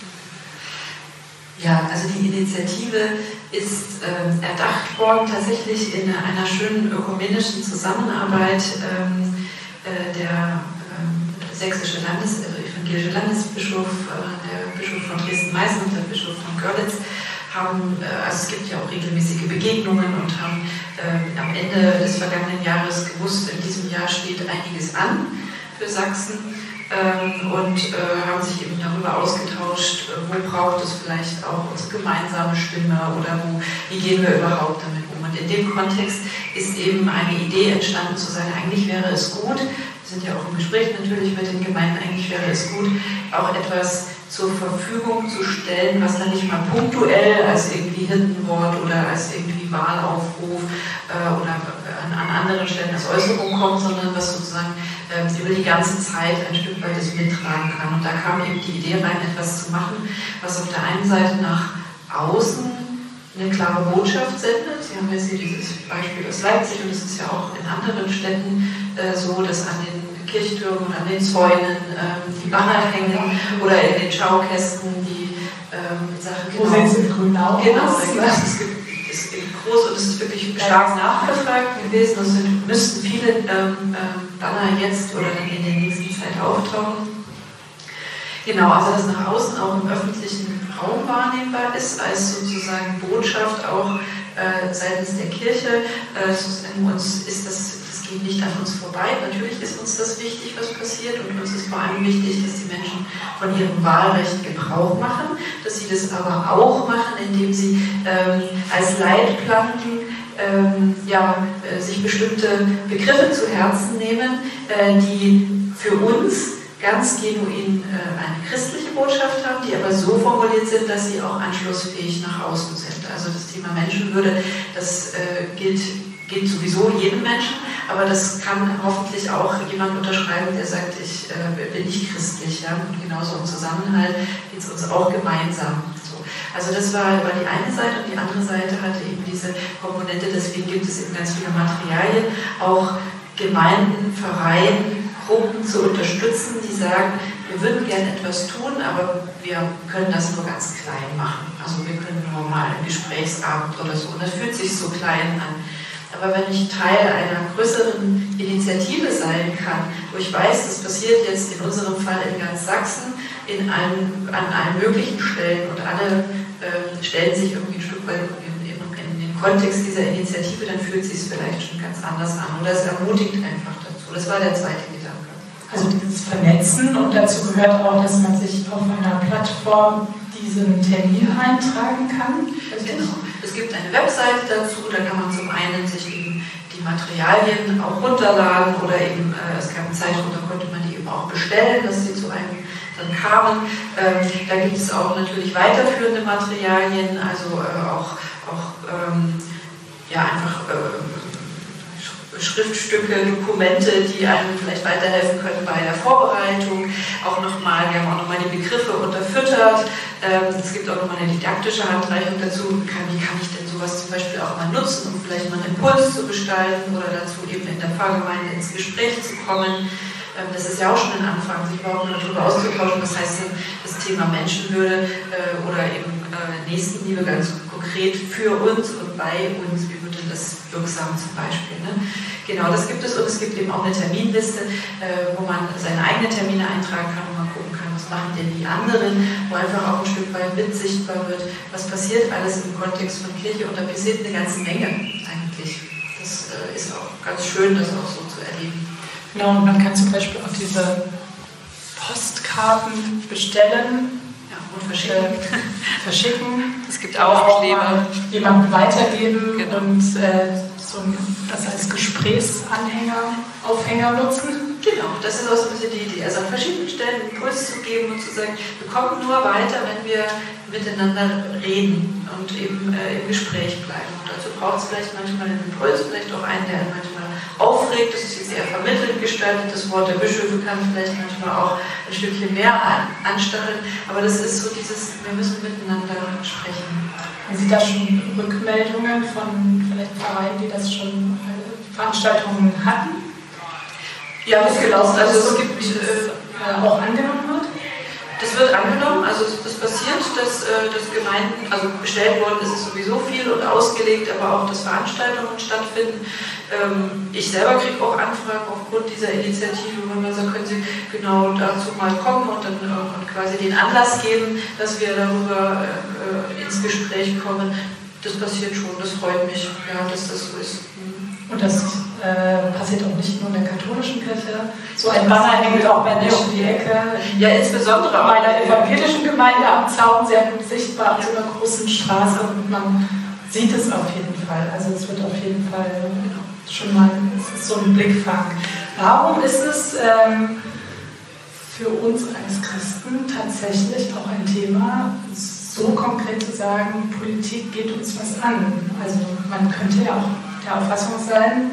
Ja, also die Initiative ist äh, erdacht worden tatsächlich in einer schönen ökumenischen Zusammenarbeit ähm, äh, der äh, sächsische Landes-, also evangelische Landesbischof, der Bischof von Dresden-Meißen und der Bischof von Görlitz haben, also es gibt ja auch regelmäßige Begegnungen und haben äh, am Ende des vergangenen Jahres gewusst, in diesem Jahr steht einiges an für Sachsen ähm, und äh, haben sich eben darüber ausgetauscht, wo braucht es vielleicht auch unsere gemeinsame Stimme oder wo, wie gehen wir überhaupt damit um. Und in dem Kontext ist eben eine Idee entstanden zu sagen, eigentlich wäre es gut, wir sind ja auch im Gespräch natürlich mit den Gemeinden, eigentlich wäre es gut, auch etwas zur Verfügung zu stellen, was dann nicht mal punktuell als irgendwie Hirtenwort oder als irgendwie Wahlaufruf äh, oder an, an anderen Stellen als Äußerung kommt, sondern was sozusagen äh, über die ganze Zeit ein Stück weit das mittragen kann. Und da kam eben die Idee rein, etwas zu machen, was auf der einen Seite nach außen eine klare Botschaft sendet. Sie haben jetzt hier dieses Beispiel aus Leipzig und es ist ja auch in anderen Städten äh, so, dass an den Kirchtürmen und an den Zäunen ähm, die Banner hängen oder in den Schaukästen die ähm, Sachen. Wo sind sie? Grünau? Genau, das ist, ist groß und es ist wirklich stark nachgefragt gewesen. Also müssten viele ähm, ähm, Banner jetzt oder dann in der nächsten Zeit auftauchen. Genau, also dass nach außen auch im öffentlichen Raum wahrnehmbar ist, als sozusagen Botschaft auch äh, seitens der Kirche. Äh, uns ist das geht nicht an uns vorbei. Natürlich ist uns das wichtig, was passiert, und uns ist vor allem wichtig, dass die Menschen von ihrem Wahlrecht Gebrauch machen, dass sie das aber auch machen, indem sie ähm, als Leitplanken ähm, ja, äh, sich bestimmte Begriffe zu Herzen nehmen, äh, die für uns ganz genuin äh, eine christliche Botschaft haben, die aber so formuliert sind, dass sie auch anschlussfähig nach außen sind. Also das Thema Menschenwürde, das äh, gilt gilt sowieso jedem Menschen, aber das kann hoffentlich auch jemand unterschreiben, der sagt, ich äh, bin nicht christlich. Ja? Und genauso im Zusammenhalt geht es uns auch gemeinsam. So. Also das war, war die eine Seite, und die andere Seite hatte eben diese Komponente, deswegen gibt es eben ganz viele Materialien, auch Gemeinden, Vereine, Gruppen zu unterstützen, die sagen, wir würden gerne etwas tun, aber wir können das nur ganz klein machen. Also wir können nur mal einen Gesprächsabend oder so, und das fühlt sich so klein an. Aber wenn ich Teil einer größeren Initiative sein kann, wo ich weiß, das passiert jetzt in unserem Fall in ganz Sachsen, in allen, an allen möglichen Stellen, und alle äh, stellen sich irgendwie ein Stück weit in, in, in den Kontext dieser Initiative, dann fühlt es sich vielleicht schon ganz anders an. Oder es ermutigt einfach dazu. Das war der zweite Gedanke. Also dieses Vernetzen, und dazu gehört auch, dass man sich auf einer Plattform diesen Termin eintragen kann. Also genau. Es gibt eine Webseite dazu, da kann man zum einen sich eben die Materialien auch runterladen oder eben, äh, es gab eine Zeitung, da konnte man die eben auch bestellen, dass sie zu einem dann kamen. Ähm, da gibt es auch natürlich weiterführende Materialien, also äh, auch, auch ähm, ja, einfach äh, Schriftstücke, Dokumente, die einem vielleicht weiterhelfen können bei der Vorbereitung. Auch nochmal, wir haben auch nochmal die Begriffe unterfüttert. Ähm, es gibt auch nochmal eine didaktische Handreichung dazu. Kann, wie kann ich denn sowas zum Beispiel auch mal nutzen, um vielleicht mal einen Impuls zu gestalten oder dazu eben in der Pfarrgemeinde ins Gespräch zu kommen. Ähm, das ist ja auch schon ein Anfang, sich überhaupt mal darüber auszutauschen. Was heißt denn das Thema Menschenwürde äh, oder eben äh, Nächstenliebe ganz konkret für uns und bei uns? Wie wird denn das wirksam zum Beispiel? Ne? Genau, das gibt es, und es gibt eben auch eine Terminliste, äh, wo man seine eigenen Termine eintragen kann und man gucken kann, was machen denn die anderen, wo einfach auch ein Stück weit mit sichtbar wird, was passiert alles im Kontext von Kirche, und da passiert eine ganze Menge eigentlich. Das äh, ist auch ganz schön, das auch so zu erleben. Genau, und man kann zum Beispiel auch diese Postkarten bestellen. Ja, und verschicken. Äh, verschicken. Es gibt auch Aufkleber. Jemandem weitergeben, genau. Und äh, so ein, das als Gesprächsanhänger, Aufhänger nutzen. Genau, das ist auch so ein bisschen die Idee. Also an verschiedenen Stellen einen Impuls zu geben und zu sagen, wir kommen nur weiter, wenn wir miteinander reden und eben äh, im Gespräch bleiben. Und dazu braucht es vielleicht manchmal einen Impuls, vielleicht auch einen, der einen manchmal aufregt. Das ist jetzt eher vermittelt gestaltet. Das Wort der Bischöfe kann vielleicht manchmal auch ein Stückchen mehr an, anstacheln. Aber das ist so dieses, wir müssen miteinander sprechen. Haben Sie da schon Rückmeldungen von vielleicht Vereinen, die das schon Veranstaltungen hatten? Ja, das gelaufen. Also es gibt äh, auch angenommen wird? das wird angenommen, also das passiert, dass, äh, dass Gemeinden, also bestellt worden ist es sowieso viel und ausgelegt, aber auch, dass Veranstaltungen stattfinden. Ähm, ich selber kriege auch Anfragen aufgrund dieser Initiative, wo man sagt, können Sie genau dazu mal kommen und dann äh, und quasi den Anlass geben, dass wir darüber äh, ins Gespräch kommen. Das passiert schon, das freut mich, ja, dass das so ist. Und das äh, passiert auch nicht nur in der katholischen Kirche. So ein Banner hängt auch bei mir um die Ecke. Ja, insbesondere auch bei der evangelischen Gemeinde am Zaun, sehr gut sichtbar auf so einer großen Straße. Und man sieht es auf jeden Fall. Also es wird auf jeden Fall schon mal, es ist so ein Blickfang. Warum ist es ähm, für uns als Christen tatsächlich auch ein Thema, so konkret zu sagen, Politik geht uns was an? Also man könnte ja auch der Auffassung sein,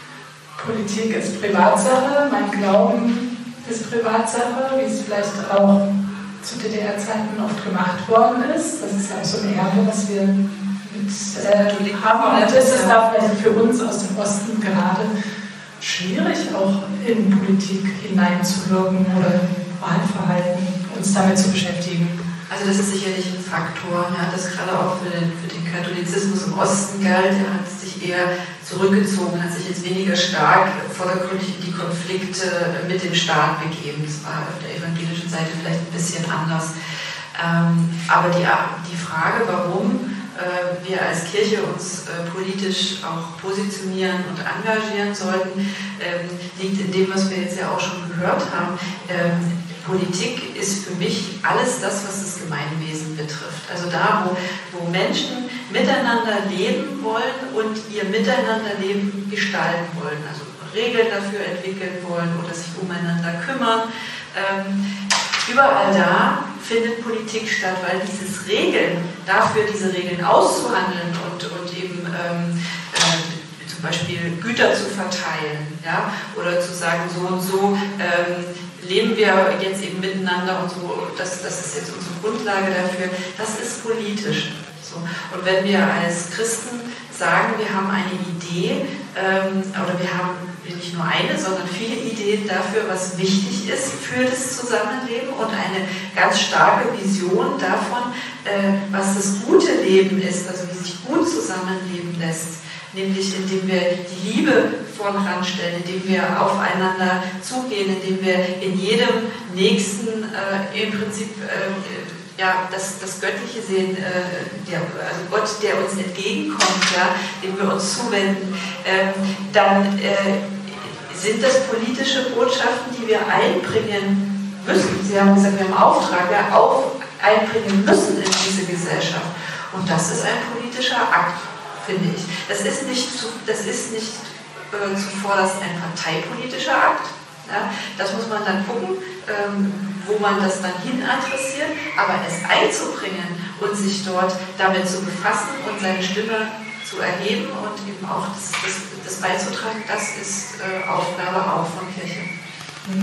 Politik ist Privatsache, mein Glauben ist Privatsache, wie es vielleicht auch zu D D R-Zeiten oft gemacht worden ist. Das ist ja auch so ein Erbe, was wir mit äh, haben. Und ist es da vielleicht für uns aus dem Osten gerade schwierig, auch in Politik hineinzuwirken oder im Wahlverhalten, uns damit zu beschäftigen? Also das ist sicherlich ein Faktor, ja, das gerade auch für den, für den Katholizismus im Osten galt. Er hat sich eher zurückgezogen, hat sich jetzt weniger stark vordergründig in die Konflikte mit dem Staat begeben. Das war auf der evangelischen Seite vielleicht ein bisschen anders. Ähm, aber die, die Frage, warum äh, wir als Kirche uns äh, politisch auch positionieren und engagieren sollten, ähm, liegt in dem, was wir jetzt ja auch schon gehört haben. Ähm, Politik ist für mich alles das, was das Gemeinwesen betrifft. Also da, wo, wo Menschen miteinander leben wollen und ihr Miteinanderleben gestalten wollen, also Regeln dafür entwickeln wollen oder sich umeinander kümmern. Ähm, überall da findet Politik statt, weil dieses Regeln, dafür diese Regeln auszuhandeln und, und eben ähm, äh, zum Beispiel Güter zu verteilen, ja, oder zu sagen, so und so ähm, leben wir jetzt eben miteinander und so, das, das ist jetzt unsere Grundlage dafür, das ist politisch. So. Und wenn wir als Christen sagen, wir haben eine Idee, ähm, oder wir haben nicht nur eine, sondern viele Ideen dafür, was wichtig ist für das Zusammenleben und eine ganz starke Vision davon, äh, was das gute Leben ist, also wie sich gut zusammenleben lässt, nämlich indem wir die Liebe vorn ranstellen, indem wir aufeinander zugehen, indem wir in jedem Nächsten äh, im Prinzip äh, ja, das, das Göttliche sehen, äh, der, also Gott, der uns entgegenkommt, ja, dem wir uns zuwenden, ähm, dann äh, sind das politische Botschaften, die wir einbringen müssen. Sie haben gesagt, wir haben Auftrag, wir auf, einbringen müssen in diese Gesellschaft. Und das ist ein politischer Akt, finde ich. Das ist nicht, zu, das ist nicht äh, zuvorderst ein parteipolitischer Akt. Ja? Das muss man dann gucken, ähm, wo man das dann hin adressiert. Aber es einzubringen und sich dort damit zu befassen und seine Stimme zu erheben und eben auch das, das, das beizutragen, das ist äh, Aufgabe auch von Kirche. Mhm.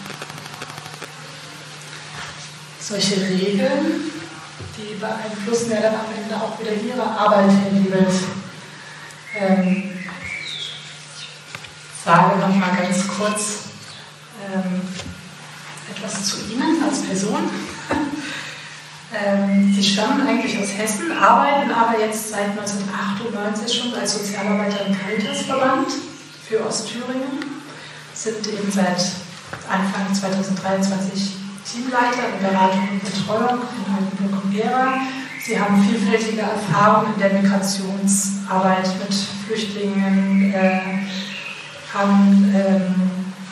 Solche Regeln, die beeinflussen ja dann am Ende auch wieder ihre Arbeit, Herr Liebelt. Ähm, ich sage noch mal ganz kurz ähm, etwas zu Ihnen als Person. ähm, Sie stammen eigentlich aus Hessen, arbeiten aber jetzt seit neunzehnhundertachtundneunzig schon als Sozialarbeiter im Caritasverband für Ostthüringen, sind eben seit Anfang zweitausenddreiundzwanzig Teamleiter in Beratung und Betreuung in Altenburg und Gera. Sie haben vielfältige Erfahrungen in der Migrationsarbeit mit Flüchtlingen, äh, haben ähm,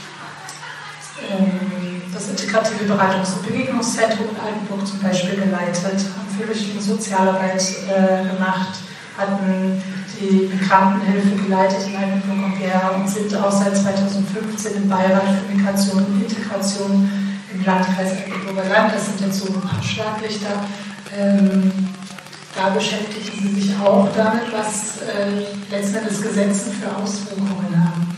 ähm, das integrative Beratungs- und Begegnungszentrum in Altenburg zum Beispiel geleitet, haben Flüchtlinge Sozialarbeit äh, gemacht, hatten die Migrantenhilfe geleitet in Altenburg und Gera und sind auch seit zweitausendfünfzehn im Beirat für Migration und Integration im Landkreis Altenburger Land. Das sind jetzt so ein paar Schlaglichter. Ähm, da beschäftigen Sie sich auch damit, was äh, letztendlich Gesetze für Auswirkungen haben.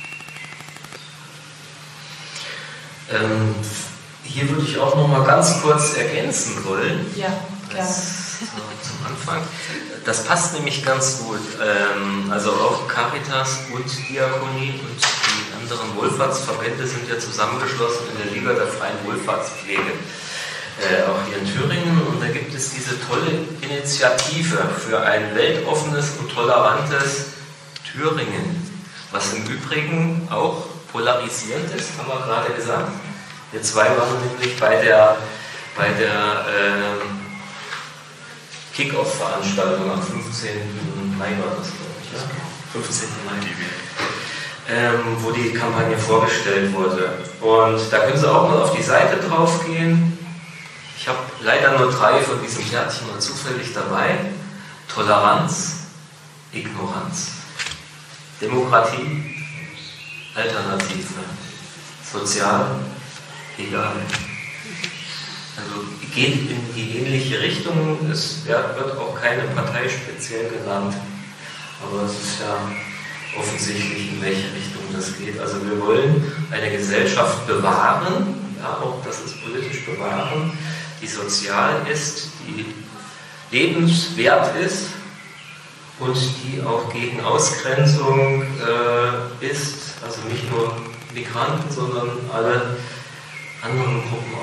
Ähm, hier würde ich auch noch mal ganz kurz ergänzen wollen. Ja, gerne. Das, so, zum Anfang. Das passt nämlich ganz gut. Ähm, also auch Caritas und Diakonie und die anderen Wohlfahrtsverbände sind ja zusammengeschlossen in der Liga der freien Wohlfahrtspflege. äh, auch hier in Thüringen, und da gibt es diese tolle Initiative für ein weltoffenes und tolerantes Thüringen, was im Übrigen auch polarisiert ist, haben wir gerade gesagt. Wir zwei waren nämlich bei der, bei der äh, Kick-Off-Veranstaltung am fünfzehnten Mai war das, glaube ich, ja? fünfzehnten Mai. Ähm, wo die Kampagne vorgestellt wurde. Und da können Sie auch mal auf die Seite drauf gehen. Ich habe leider nur drei von diesen Kärtchen mal zufällig dabei. Toleranz, Ignoranz, Demokratie, Alternative, sozial, egal. Also geht in die ähnliche Richtung. Es wird auch keine Partei speziell genannt, aber es ist ja offensichtlich, in welche Richtung das geht. Also wir wollen eine Gesellschaft bewahren, ja, auch das ist politisch bewahren, die sozial ist, die lebenswert ist und die auch gegen Ausgrenzung äh, ist, also nicht nur Migranten, sondern alle anderen Gruppen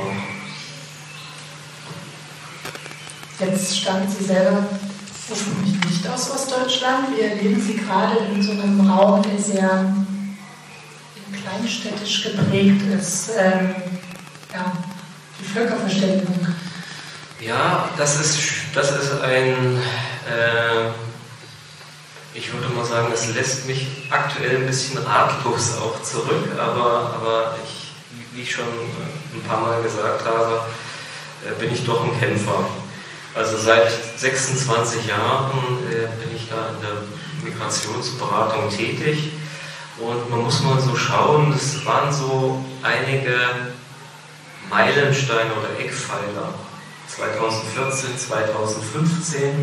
auch. Jetzt stammen Sie selber ursprünglich nicht aus Ostdeutschland. Wir erleben Sie gerade in so einem Raum, der sehr kleinstädtisch geprägt ist. Ähm, ja, die Völkerverständigung. Ja, das ist, das ist ein, äh, ich würde mal sagen, das lässt mich aktuell ein bisschen ratlos auch zurück, aber, aber ich, wie ich schon ein paar Mal gesagt habe, äh, bin ich doch ein Kämpfer. Also seit sechsundzwanzig Jahren äh, bin ich da in der Migrationsberatung tätig, und man muss mal so schauen, es waren so einige Meilensteine oder Eckpfeiler, zweitausendvierzehn, zweitausendfünfzehn,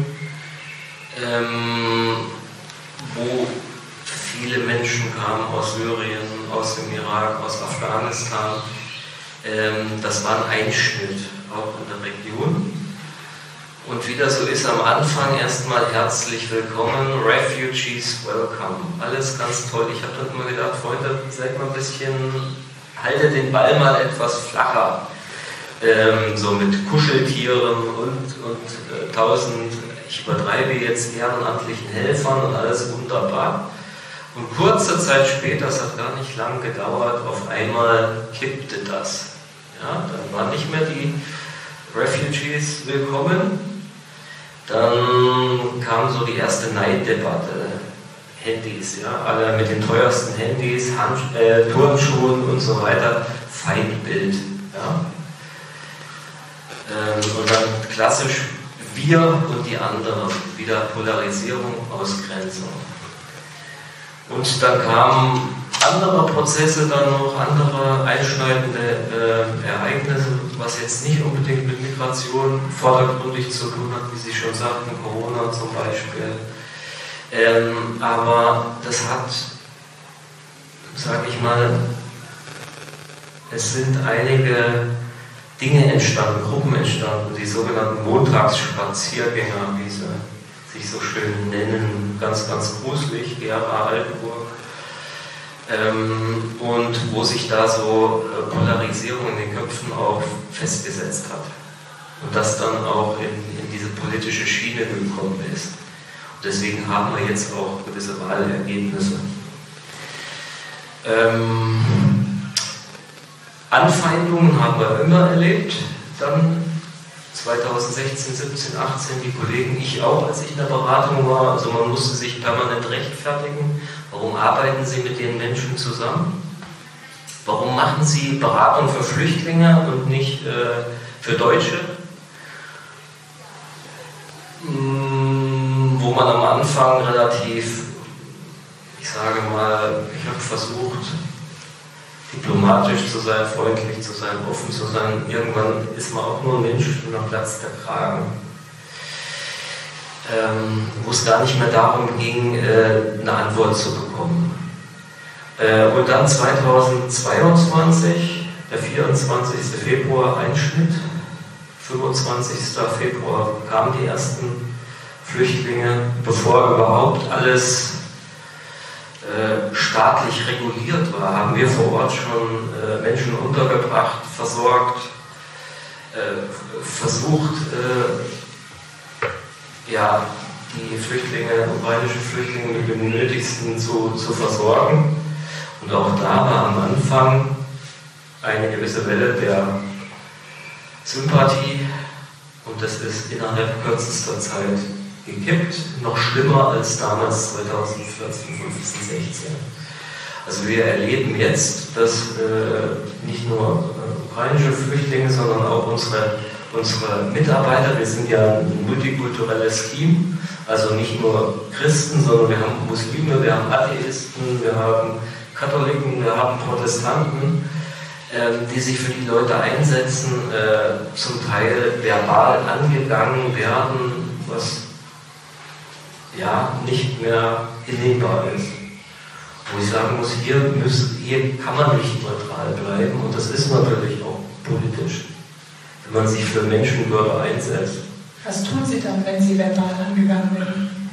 ähm, wo viele Menschen kamen aus Syrien, aus dem Irak, aus Afghanistan. Ähm, das war ein Einschnitt auch in der Region. Und wie das so ist, am Anfang erstmal herzlich willkommen, Refugees welcome. Alles ganz toll. Ich habe dann immer gedacht, Freunde, seid mal ein bisschen, haltet den Ball mal etwas flacher. Ähm, so mit Kuscheltieren und, und äh, tausend, ich übertreibe jetzt, ehrenamtlichen Helfern und alles wunderbar. Und kurze Zeit später, es hat gar nicht lang gedauert, auf einmal kippte das. Ja, dann waren nicht mehr die Refugees willkommen. Dann kam so die erste Neiddebatte. Handys, ja, alle mit den teuersten Handys, Hand, äh, Turnschuhen und so weiter, Feindbild. Ja. Ähm, und dann klassisch wir und die anderen, wieder Polarisierung, Ausgrenzung. Und dann kamen andere Prozesse, dann noch andere einschneidende äh, Ereignisse, was jetzt nicht unbedingt mit Migration vordergründig zu tun hat, wie Sie schon sagten, Corona zum Beispiel. Ähm, aber das hat, sage ich mal, es sind einige Dinge entstanden, Gruppen entstanden, die sogenannten Montagsspaziergänger, wie sie sich so schön nennen, ganz, ganz gruselig, Gera, Altenburg. Ähm, und wo sich da so äh, Polarisierung in den Köpfen auch festgesetzt hat. Und das dann auch in, in diese politische Schiene gekommen ist. Und deswegen haben wir jetzt auch gewisse Wahlergebnisse. Ähm, Anfeindungen haben wir immer erlebt. Dann zweitausendsechzehn, siebzehn, achtzehn, die Kollegen, ich auch, als ich in der Beratung war. Also man musste sich permanent rechtfertigen. Warum arbeiten Sie mit den Menschen zusammen? Warum machen Sie Beratung für Flüchtlinge und nicht äh, für Deutsche? Hm, wo man am Anfang relativ, ich sage mal, ich habe versucht, diplomatisch zu sein, freundlich zu sein, offen zu sein. Irgendwann ist man auch nur Mensch und dann platzt der Kragen. Ähm, wo es gar nicht mehr darum ging, äh, eine Antwort zu bekommen. Äh, und dann zweitausendzweiundzwanzig, der vierundzwanzigster Februar, Einschnitt. fünfundzwanzigster Februar kamen die ersten Flüchtlinge, bevor überhaupt alles äh, staatlich reguliert war, haben wir vor Ort schon äh, Menschen untergebracht, versorgt. äh, versucht, äh, ja, die Flüchtlinge, ukrainische Flüchtlinge mit dem Nötigsten zu, zu versorgen. Und auch da war am Anfang eine gewisse Welle der Sympathie und das ist innerhalb kürzester Zeit gekippt, noch schlimmer als damals zweitausendvierzehn, fünfzehn, sechzehn. Also wir erleben jetzt, dass äh, nicht nur äh, ukrainische Flüchtlinge, sondern auch unsere, unsere Mitarbeiter, wir sind ja ein multikulturelles Team, also nicht nur Christen, sondern wir haben Muslime, wir haben Atheisten, wir haben Katholiken, wir haben Protestanten, äh, die sich für die Leute einsetzen, äh, zum Teil verbal angegangen werden, was ja nicht mehr hinnehmbar ist. Wo ich sagen muss, hier, müssen, hier kann man nicht neutral bleiben und das ist natürlich auch politisch, wenn man sich für Menschenwürde einsetzt. Was tun Sie dann, wenn Sie verbal angegangen werden?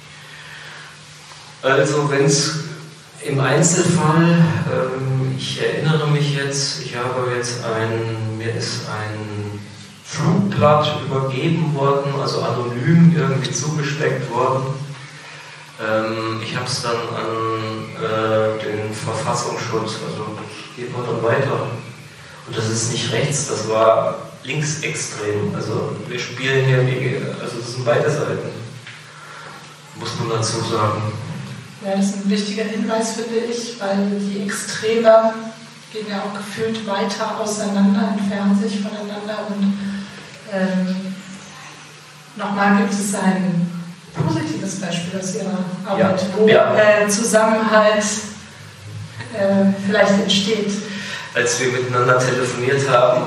Also wenn es im Einzelfall, ähm, ich erinnere mich jetzt, ich habe jetzt ein, mir ist ein Flugblatt übergeben worden, also anonym irgendwie zugesteckt worden. Ähm, ich habe es dann an äh, den Verfassungsschutz, also ich gehe mal dann weiter. Und das ist nicht rechts, das war linksextrem. Also wir spielen hier, also das sind beide Seiten, muss man dazu sagen. Ja, das ist ein wichtiger Hinweis, finde ich, weil die Extreme gehen ja auch gefühlt weiter auseinander, entfernen sich voneinander und ähm, nochmal gibt es ein positives Beispiel aus Ihrer Arbeit, ja, wo ja. äh, Zusammenhalt äh, vielleicht entsteht. Als wir miteinander telefoniert haben,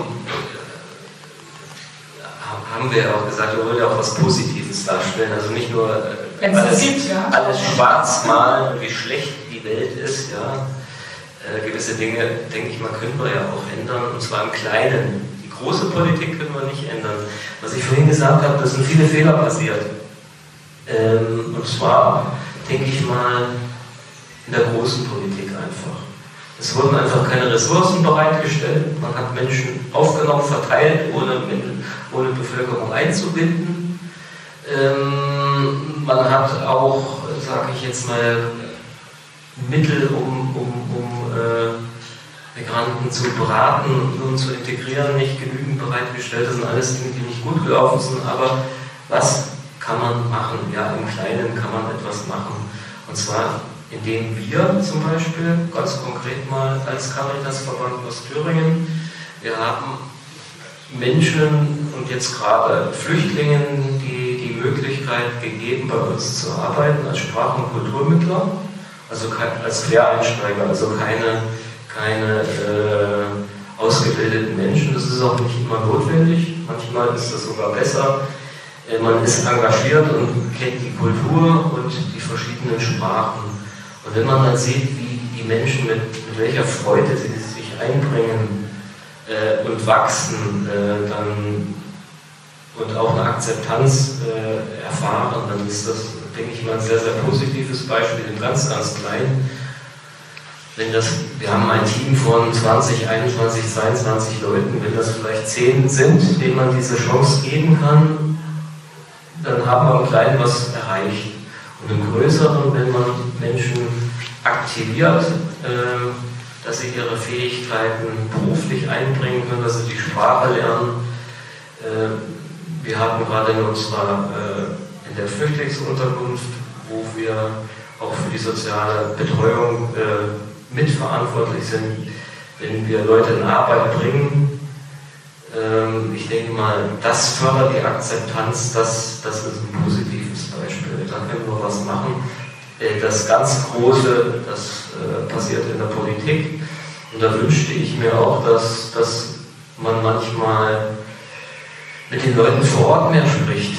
haben wir auch gesagt, wir wollen ja auch was Positives darstellen, also nicht nur äh, alles, gibt, ja. alles schwarz malen und wie schlecht die Welt ist, ja. Äh, gewisse Dinge, denke ich mal, können wir ja auch ändern, und zwar im Kleinen. Die große Politik können wir nicht ändern. Was ich vorhin gesagt habe, da sind viele Fehler passiert. Ähm, und zwar, denke ich mal, in der großen Politik einfach. Es wurden einfach keine Ressourcen bereitgestellt, man hat Menschen aufgenommen, verteilt, ohne, ohne Bevölkerung einzubinden. Ähm, man hat auch, sage ich jetzt mal, Mittel, um, um, um äh, Migranten zu beraten und zu integrieren, nicht genügend bereitgestellt. Das sind alles Dinge, die nicht gut gelaufen sind, aber was kann man machen? Ja, im Kleinen kann man etwas machen. Und zwar, indem wir zum Beispiel, ganz konkret mal als Caritasverband aus Thüringen, wir haben Menschen und jetzt gerade Flüchtlingen die, die Möglichkeit gegeben, bei uns zu arbeiten als Sprach- und Kulturmittler, also als Quereinsteiger, also keine, keine äh, ausgebildeten Menschen. Das ist auch nicht immer notwendig, manchmal ist das sogar besser. Man ist engagiert und kennt die Kultur und die verschiedenen Sprachen. Und wenn man dann sieht, wie die Menschen mit, mit welcher Freude sie sich einbringen äh, und wachsen äh, dann, und auch eine Akzeptanz äh, erfahren, dann ist das, denke ich mal, ein sehr, sehr positives Beispiel im ganz, ganz Kleinen. Wenn das, wir haben ein Team von zwanzig, einundzwanzig, zweiundzwanzig Leuten, wenn das vielleicht zehn sind, denen man diese Chance geben kann, dann haben wir im Kleinen was erreicht. Und im Größeren, wenn man Menschen aktiviert, äh, dass sie ihre Fähigkeiten beruflich einbringen können, dass sie die Sprache lernen. Äh, wir hatten gerade in unserer, äh, in der Flüchtlingsunterkunft, wo wir auch für die soziale Betreuung äh, mitverantwortlich sind, wenn wir Leute in Arbeit bringen. Ich denke mal, das fördert die Akzeptanz, das, das ist ein positives Beispiel. Da können wir was machen. Das ganz Große, das passiert in der Politik. Und da wünschte ich mir auch, dass, dass man manchmal mit den Leuten vor Ort mehr spricht.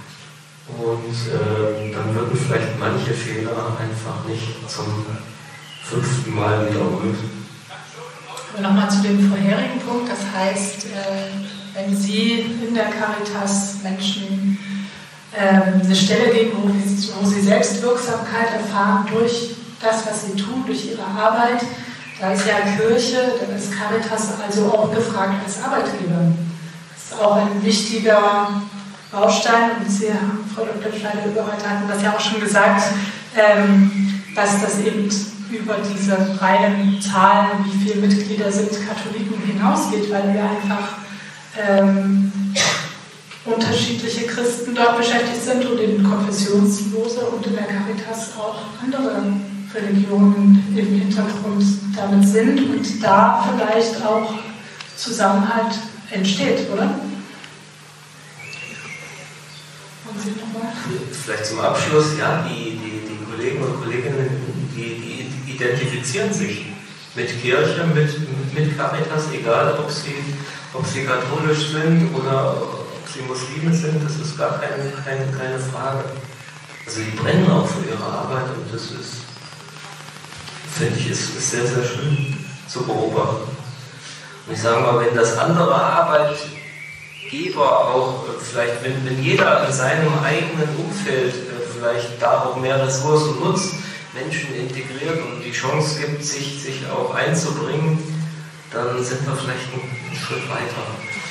Und äh, dann würden vielleicht manche Fehler einfach nicht zum fünften Mal wiederholt. Nochmal zu dem vorherigen Punkt, das heißt, wenn Sie in der Caritas Menschen eine Stelle geben, wo Sie Selbstwirksamkeit erfahren durch das, was Sie tun, durch Ihre Arbeit, da ist ja Kirche, da ist Caritas also auch gefragt als Arbeitgeber. Das ist auch ein wichtiger Baustein. Und Sie, Frau Doktor Schneider-Überreuter, hatten das ja auch schon gesagt, ähm, dass das eben über diese reinen Zahlen, wie viele Mitglieder sind Katholiken, hinausgeht, weil wir einfach ähm, unterschiedliche Christen dort beschäftigt sind und in Konfessionslose und in der Caritas auch andere Religionen im Hintergrund damit sind und da vielleicht auch Zusammenhalt entsteht, oder? Wollen Sie nochmal? Vielleicht zum Abschluss, ja, die, die, die Kollegen und Kolleginnen, die, die identifizieren sich mit Kirche, mit, mit Caritas, egal ob sie, ob sie katholisch sind oder ob sie Muslime sind, das ist gar keine, keine, keine Frage. Also die brennen auch für ihre Arbeit und das ist, finde ich, ist, ist sehr, sehr schön zu beobachten. Und ich sage mal, wenn das andere Arbeitgeber auch, vielleicht wenn, wenn jeder in seinem eigenen Umfeld vielleicht da auch mehr Ressourcen nutzt, Menschen integriert und die Chance gibt, sich, sich auch einzubringen, dann sind wir vielleicht einen Schritt weiter.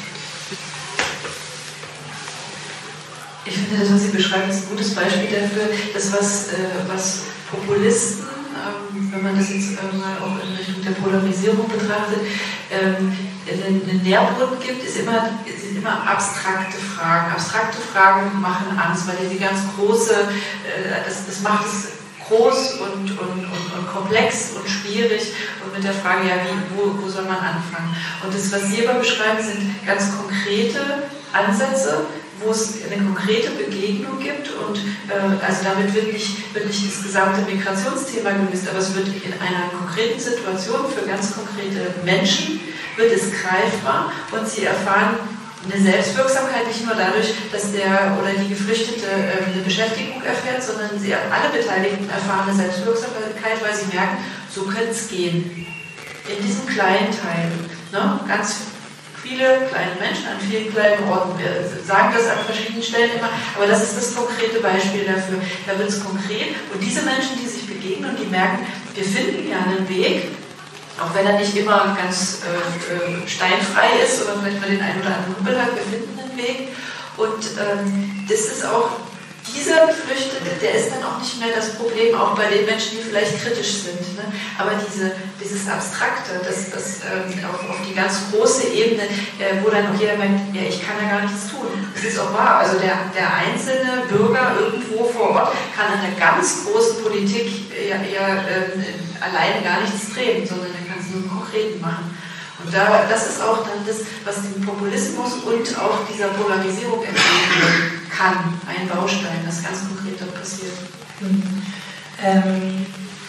Ich finde, das, was Sie beschreiben, ist ein gutes Beispiel dafür, dass was, äh, was Populisten, ähm, wenn man das jetzt äh, mal auch in Richtung der Polarisierung betrachtet, ähm, einen Nährboden gibt, ist immer, sind immer abstrakte Fragen. Abstrakte Fragen machen Angst, weil die ganz große, äh, das, das macht es groß und, und, und, und komplex und schwierig und mit der Frage, ja, wie, wo, wo soll man anfangen? Und das, was Sie aber beschreiben, sind ganz konkrete Ansätze, wo es eine konkrete Begegnung gibt und äh, also damit wird nicht, wird nicht das gesamte Migrationsthema gelöst, aber es wird in einer konkreten Situation für ganz konkrete Menschen wird es greifbar und sie erfahren eine Selbstwirksamkeit nicht nur dadurch, dass der oder die Geflüchtete äh, eine Beschäftigung erfährt, sondern sie alle Beteiligten erfahren eine Selbstwirksamkeit, weil sie merken, so könnte es gehen. In diesem kleinen Teil. Ne? Ganz viele kleine Menschen an vielen kleinen Orten. Wir sagen das an verschiedenen Stellen immer, aber das ist das konkrete Beispiel dafür. Da wird es konkret und diese Menschen, die sich begegnen und die merken, wir finden ja einen Weg, auch wenn er nicht immer ganz äh, steinfrei ist oder vielleicht mal den einen oder anderen Hubbel hat, wir finden einen Weg. Und ähm, das ist auch, dieser Geflüchtete, der ist dann auch nicht mehr das Problem, auch bei den Menschen, die vielleicht kritisch sind. Ne? Aber diese, dieses Abstrakte, das, das ähm, auf, auf die ganz große Ebene, äh, wo dann auch jeder merkt, ja, ich kann ja gar nichts tun. Das ist auch wahr. Also der, der einzelne Bürger irgendwo vor Ort kann an der ganz großen Politik ja, ja äh, alleine gar nichts drehen, sondern er kann es nur im Konkreten machen. Und da, das ist auch dann das, was dem Populismus und auch dieser Polarisierung entgegnen kann. Ein Baustein, das ganz konkret dort passiert. Mhm. Ähm,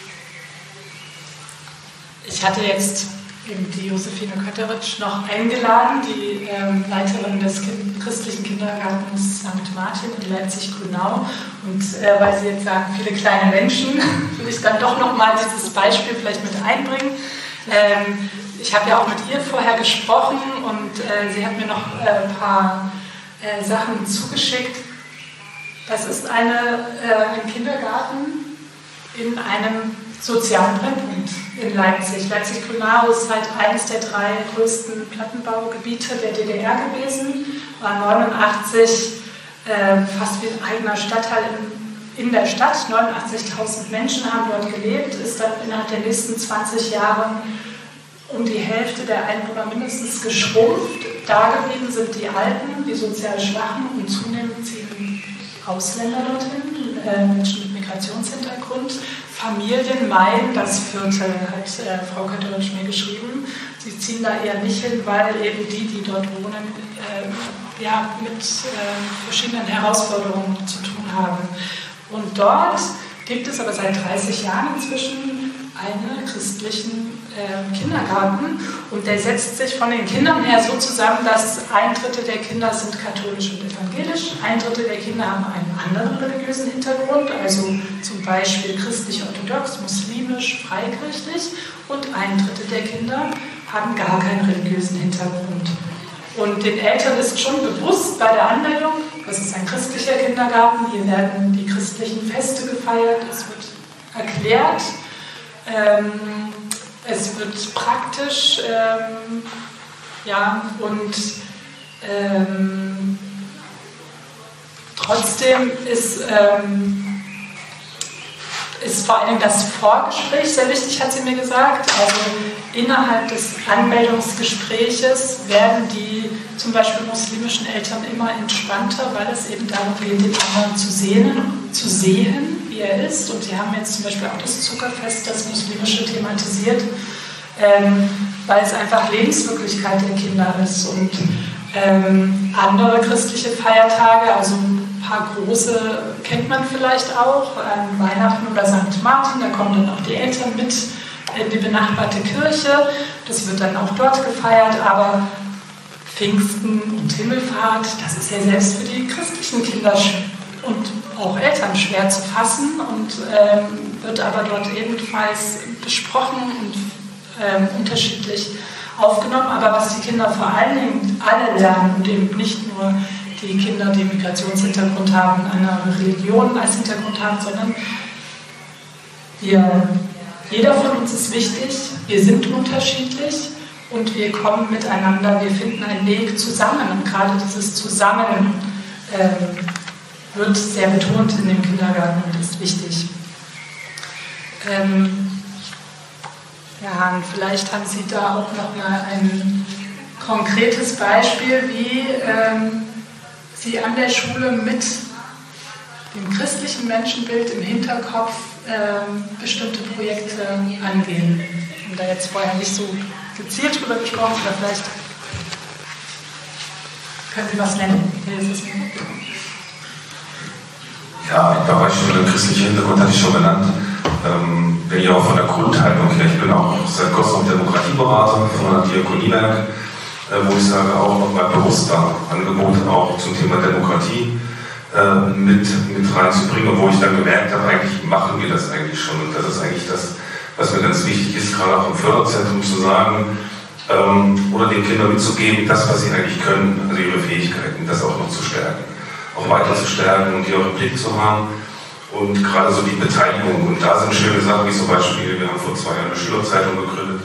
ich hatte jetzt eben die Josephine Kötteritsch noch eingeladen, die ähm, Leiterin des kind christlichen Kindergartens Sankt Martin in Leipzig-Grünau. Und äh, weil Sie jetzt sagen, viele kleine Menschen, will ich dann doch nochmal dieses Beispiel vielleicht mit einbringen. Ähm, ich habe ja auch mit ihr vorher gesprochen und äh, sie hat mir noch äh, ein paar äh, Sachen zugeschickt. Das ist eine, äh, ein Kindergarten in einem sozialen Brennpunkt in Leipzig. Leipzig-Grünau ist halt eines der drei größten Plattenbaugebiete der D D R gewesen, war neunundachtzig äh, fast wie ein eigener Stadtteil in, in der Stadt. neunundachtzigtausend Menschen haben dort gelebt, ist dann innerhalb der nächsten zwanzig Jahre um die Hälfte der Einwohner mindestens geschrumpft. Da geblieben sind die Alten, die sozial Schwachen und zunehmend ziehen Ausländer dorthin, äh, Menschen mit Migrationshintergrund. Familien meiden das Viertel, hat äh, Frau Kötteritsch mir geschrieben. Sie ziehen da eher nicht hin, weil eben die, die dort wohnen, äh, ja, mit äh, verschiedenen Herausforderungen zu tun haben. Und dort gibt es aber seit dreißig Jahren inzwischen einen christlichen äh, Kindergarten und der setzt sich von den Kindern her so zusammen, dass ein Drittel der Kinder sind katholisch und evangelisch, ein Drittel der Kinder haben einen anderen religiösen Hintergrund, also zum Beispiel christlich-orthodox, muslimisch, freikirchlich und ein Drittel der Kinder haben gar keinen religiösen Hintergrund. Und den Eltern ist schon bewusst bei der Anmeldung, das ist ein christlicher Kindergarten, hier werden die christlichen Feste gefeiert, es wird erklärt, ähm, es wird praktisch, ähm, ja, und Ähm, trotzdem ist, ähm, ist vor allem das Vorgespräch sehr wichtig, hat sie mir gesagt. Also innerhalb des Anmeldungsgespräches werden die zum Beispiel muslimischen Eltern immer entspannter, weil es eben darum geht, den anderen zu sehen, zu sehen, wie er ist. Und sie haben jetzt zum Beispiel auch das Zuckerfest, das Muslimische, thematisiert, ähm, weil es einfach Lebenswirklichkeit der Kinder ist. Und ähm, andere christliche Feiertage, also ein paar große kennt man vielleicht auch, ähm, Weihnachten oder Sankt Martin, da kommen dann auch die Eltern mit in die benachbarte Kirche, das wird dann auch dort gefeiert, aber Pfingsten und Himmelfahrt, das ist ja selbst für die christlichen Kinder und auch Eltern schwer zu fassen und ähm, wird aber dort ebenfalls besprochen und ähm, unterschiedlich aufgenommen. Aber was die Kinder vor allen Dingen alle lernen und eben nicht nur die Kinder, die Migrationshintergrund haben, eine Religion als Hintergrund haben, sondern wir, jeder von uns ist wichtig, wir sind unterschiedlich und wir kommen miteinander, wir finden einen Weg zusammen. Und gerade dieses Zusammen ähm, wird sehr betont in dem Kindergarten und ist wichtig. Ähm, ja, und vielleicht haben Sie da auch noch mal ein konkretes Beispiel, wie ähm, Sie an der Schule mit dem christlichen Menschenbild im Hinterkopf ähm, bestimmte Projekte angehen. Und da jetzt vorher nicht so gezielt drüber gesprochen, oder vielleicht können Sie was nennen. Ja, ein paar Beispiele christlicher Hintergrund hatte ich schon genannt. Ähm, bin ich auch von der Grundhaltung her. Ich bin auch seit kurzem auch Demokratieberater von der Diakoniewerk, äh, wo ich sage, auch nochmal bewusster Angebote auch zum Thema Demokratie äh, mit, mit reinzubringen, wo ich dann gemerkt habe, eigentlich machen wir das eigentlich schon. Und das ist eigentlich das, was mir ganz wichtig ist, gerade auch im Förderzentrum zu sagen, ähm, oder den Kindern mitzugeben, das, was sie eigentlich können, also ihre Fähigkeiten, das auch noch zu stärken, auch weiter zu stärken und die auch im Blick zu haben. Und gerade so die Beteiligung, und da sind schöne Sachen, wie zum Beispiel, wir haben vor zwei Jahren eine Schülerzeitung gegründet,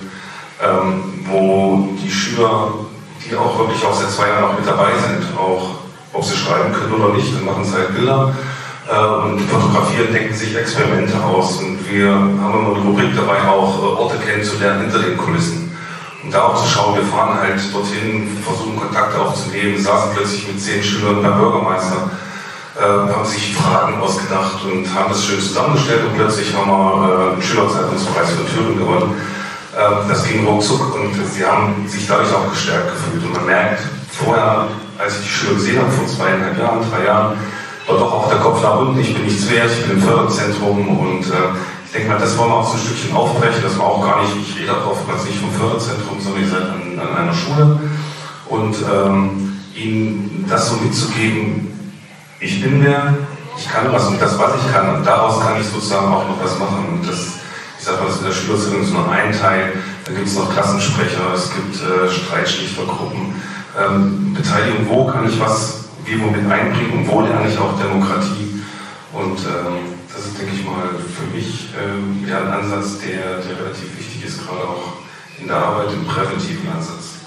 ähm, wo die Schüler, die auch wirklich auch seit zwei Jahren auch mit dabei sind, auch ob sie schreiben können oder nicht, dann machen sie halt Bilder äh, und fotografieren, denken sich Experimente aus. Und wir haben immer eine Rubrik dabei, auch äh, Orte kennenzulernen hinter den Kulissen. Und da auch zu schauen, wir fahren halt dorthin, versuchen Kontakte aufzunehmen, saßen plötzlich mit zehn Schülern beim Bürgermeister, äh, haben sich Fragen ausgedacht und haben das schön zusammengestellt und plötzlich haben wir äh, einen Schülerzeitungspreis für Thüringen gewonnen. Äh, das ging ruckzuck und sie haben sich dadurch auch gestärkt gefühlt. Und man merkt, vorher, als ich die Schüler gesehen habe, vor zweieinhalb Jahren, drei Jahren, war doch auch der Kopf nach unten, ich bin nichts wert, ich bin im Förderzentrum und äh, ich denke mal, das wollen wir auch so ein Stückchen aufbrechen, dass man auch gar nicht, ich rede auch oftmals nicht vom Förderzentrum, sondern ihr seid an, an einer Schule und ähm, ihnen das so mitzugeben, ich bin wer, ich kann was und das, was ich kann, und daraus kann ich sozusagen auch noch was machen. Und das, ich sage mal, das in der Schülerzeitung ist nur ein Teil, dann gibt es noch Klassensprecher, es gibt äh, Streitschlichtergruppen, ähm, Beteiligung, wo kann ich was, wie womit einbringen und wo lerne ich auch Demokratie. Und ähm, das ist, denke ich mal, für mich ähm, ja, ein Ansatz, der, der relativ wichtig ist, gerade auch in der Arbeit, im präventiven Ansatz,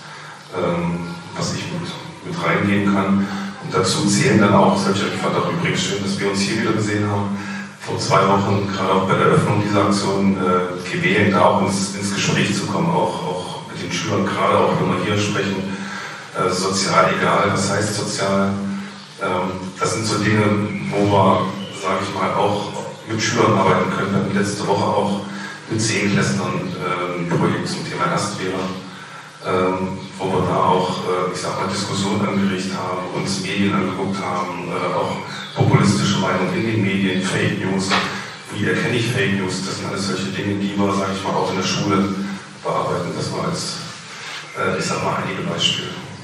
ähm, was ich mit, mit reingehen kann. Und dazu zählen dann auch solche, ich fand auch übrigens schön, dass wir uns hier wieder gesehen haben, vor zwei Wochen, gerade auch bei der Eröffnung dieser Aktion, äh, gewählt, da auch ins, ins Gespräch zu kommen, auch, auch mit den Schülern, gerade auch wenn wir hier sprechen, äh, sozial egal, was heißt sozial, ähm, das sind so Dinge, wo wir, sage ich mal, auch mit Schülern arbeiten können. Wir hatten letzte Woche auch mit Zehnklässlern äh, ein Projekt zum Thema Erstwähler, ähm, wo wir da auch, äh, ich sag mal, Diskussionen angeregt haben, uns Medien angeguckt haben, äh, auch populistische Meinungen in den Medien, Fake News. Wie erkenne ich Fake News? Das sind alles solche Dinge, die wir, sage ich mal, auch in der Schule bearbeiten. Das war als, äh, ich sag mal, einige Beispiele.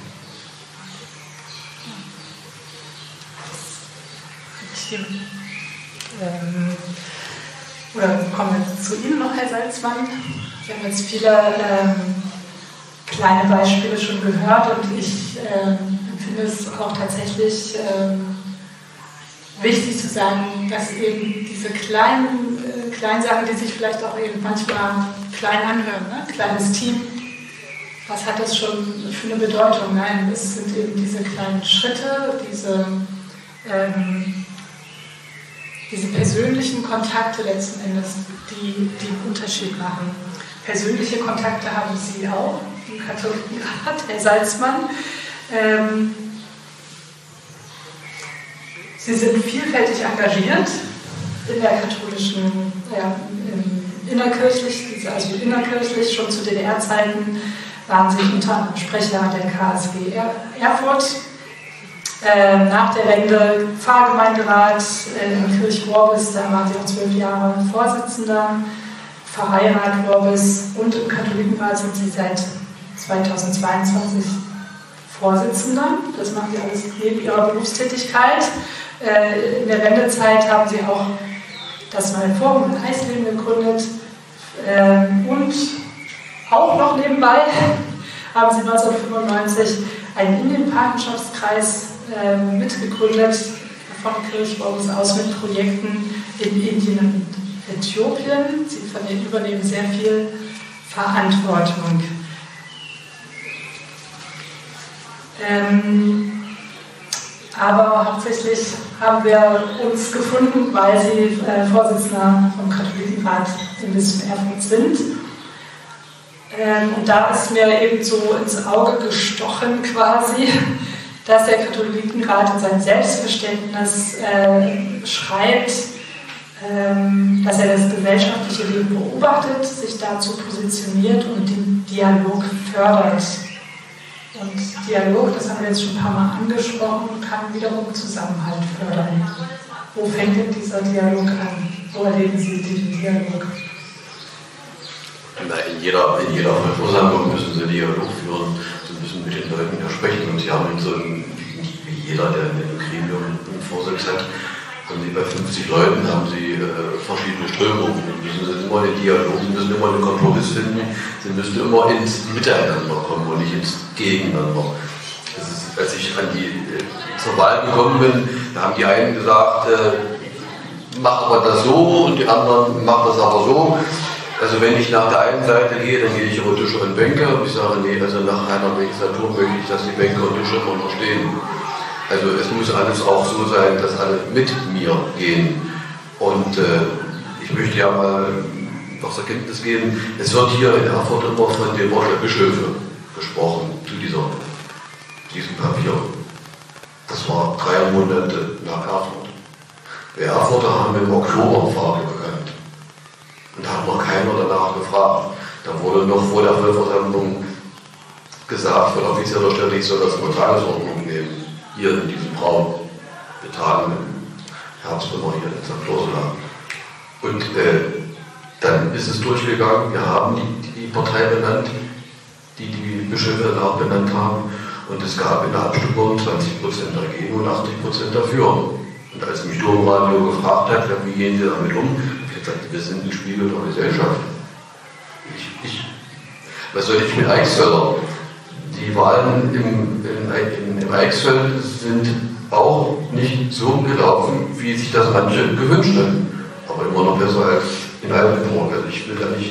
Ähm, oder kommen wir zu Ihnen noch, Herr Salzmann? Sie haben jetzt viele ähm, kleine Beispiele schon gehört und ich ähm, finde es auch tatsächlich ähm, wichtig zu sagen, dass eben diese kleinen, äh, kleinen Sachen, die sich vielleicht auch eben manchmal klein anhören, ne? Kleines Team, Was hat das schon für eine Bedeutung? Nein, es sind eben diese kleinen Schritte, diese, ähm, diese persönlichen Kontakte letzten Endes, die, die den Unterschied machen. Persönliche Kontakte haben Sie auch im Katholikenrat, Herr Salzmann. Ähm, Sie sind vielfältig engagiert in der katholischen, ja, innerkirchlich, also innerkirchlich, schon zu D D R-Zeiten waren Sie unter anderem Sprecher der K S G Erfurt. Äh, nach der Wende Pfarrgemeinderat äh, in Kirch-Worbis, da waren Sie auch zwölf Jahre Vorsitzender. Pfarreirat Worbis und im Katholikenrat sind Sie seit zweitausendzweiundzwanzig Vorsitzender. Das machen Sie alles neben Ihrer Berufstätigkeit. Äh, in der Wendezeit haben Sie auch das Neue Forum in Eisleben gegründet. Äh, und auch noch nebenbei haben Sie neunzehnhundertfünfundneunzig einen Indien-Partnerschaftskreis äh, mitgegründet, von Kirch-Worbis aus mit Projekten in Indien und Äthiopien. Sie übernehmen sehr viel Verantwortung. Ähm, aber hauptsächlich haben wir uns gefunden, weil Sie äh, Vorsitzender vom Katholikenrat im Bistum Erfurt sind. Ähm, und da ist mir eben so ins Auge gestochen quasi, dass der Katholikenrat in seinem Selbstverständnis äh, schreibt, ähm, dass er das gesellschaftliche Leben beobachtet, sich dazu positioniert und den Dialog fördert. Und Dialog, das haben wir jetzt schon ein paar Mal angesprochen, kann wiederum Zusammenhalt fördern. Wo fängt denn dieser Dialog an? Wo erleben Sie den Dialog? In jeder, in jeder Versammlung müssen Sie Dialog führen. Sie müssen mit den Leuten ja sprechen. Und Sie haben so ein, nicht wie jeder, der in einem Gremium einen Vorsitz hat, haben Sie bei fünfzig Leuten haben Sie äh, verschiedene Strömungen. Sie müssen immer in Dialog, Sie müssen immer einen Kompromiss finden. Sie müssen immer ins Miteinander kommen und nicht ins Gegeneinander. Das ist, als ich an die, äh, zur Wahl gekommen bin, da haben die einen gesagt, äh, mach aber das so und die anderen machen das aber so. Also wenn ich nach der einen Seite gehe, dann gehe ich über Tische und Bänke und ich sage, nee, also nach einer Legislatur möchte ich, dass die Bänke und Tische immer noch stehen. Also es muss alles auch so sein, dass alle mit mir gehen. Und äh, ich möchte ja mal noch zur Kenntnis geben, es wird hier in Erfurt immer von den Bischöfen gesprochen, zu dieser, diesem Papier. Das war drei Monate nach Erfurt. Wir Erfurter haben im Oktober Farbe bekannt. Und da hat noch keiner danach gefragt. Da wurde noch vor der Vollversammlung gesagt von offizieller Stelle, ich soll das in der Tagesordnung nehmen. Hier in diesem Raum. Wir tagen im Herbst immer hier in Sankt Ursula. Und äh, dann ist es durchgegangen. Wir haben die, die Partei benannt, die die Bischöfe danach benannt haben. Und es gab in der Abstimmung zwanzig Prozent dagegen und achtzig Prozent dafür. Und als mich Domradio gefragt hat, wie gehen Sie damit um, habe ich gesagt, wir sind ein Spiegel der Gesellschaft. Ich, ich, was soll ich mit Eichsfelder? Die Wahlen im, im, im Eichsfeld sind auch nicht so gelaufen, wie sich das manche gewünscht haben. Aber immer noch besser als in Altenburg. Also ich will da nicht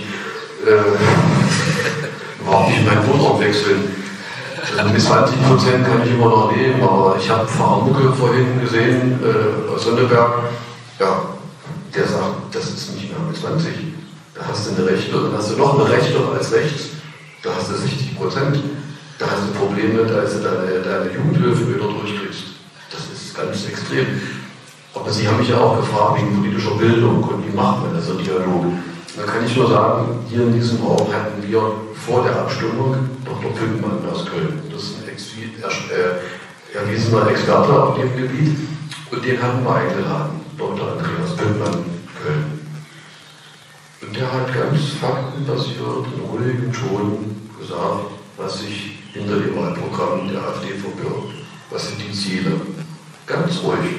äh, überhaupt nicht meinen Wohnort wechseln. Also mit zwanzig Prozent kann ich immer noch leben, aber ich habe Pfarrer Mucke vorhin gesehen, äh, aus Sonneberg, ja, der sagt, das ist nicht mehr mit zwanzig. Da hast du eine Rechte, dann hast du noch eine Rechte als rechts, da hast du sechzig Prozent. Da hast du Probleme, als du deine, deine Jugendhilfe wieder durchkriegst. Das ist ganz extrem. Aber Sie haben mich ja auch gefragt wegen politischer Bildung und wie macht man das im Dialog. Da kann ich nur sagen, hier in diesem Raum hatten wir vor der Abstimmung Doktor Püttmann aus Köln. Das ist ein Ex äh, erwiesener Experte auf dem Gebiet. Und den hatten wir eingeladen, Doktor Andreas Püttmann, Köln. Und der hat ganz faktenbasiert, in ruhigem Ton gesagt, was sich hinter dem Wahlprogramm der AfD verbirgt. Was sind die Ziele? Ganz ruhig.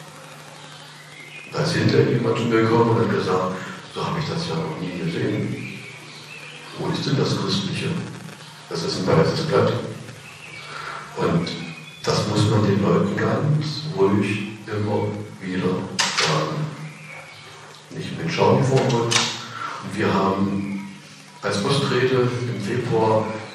Da ist hinterher jemand zu mir gekommen und hat gesagt, so habe ich das ja noch nie gesehen. Wo ist denn das Christliche? Das ist ein weißes Blatt. Und das muss man den Leuten ganz ruhig immer wieder sagen. Nicht mit Schaum vor Mund. Und wir haben als Ostrede im Februar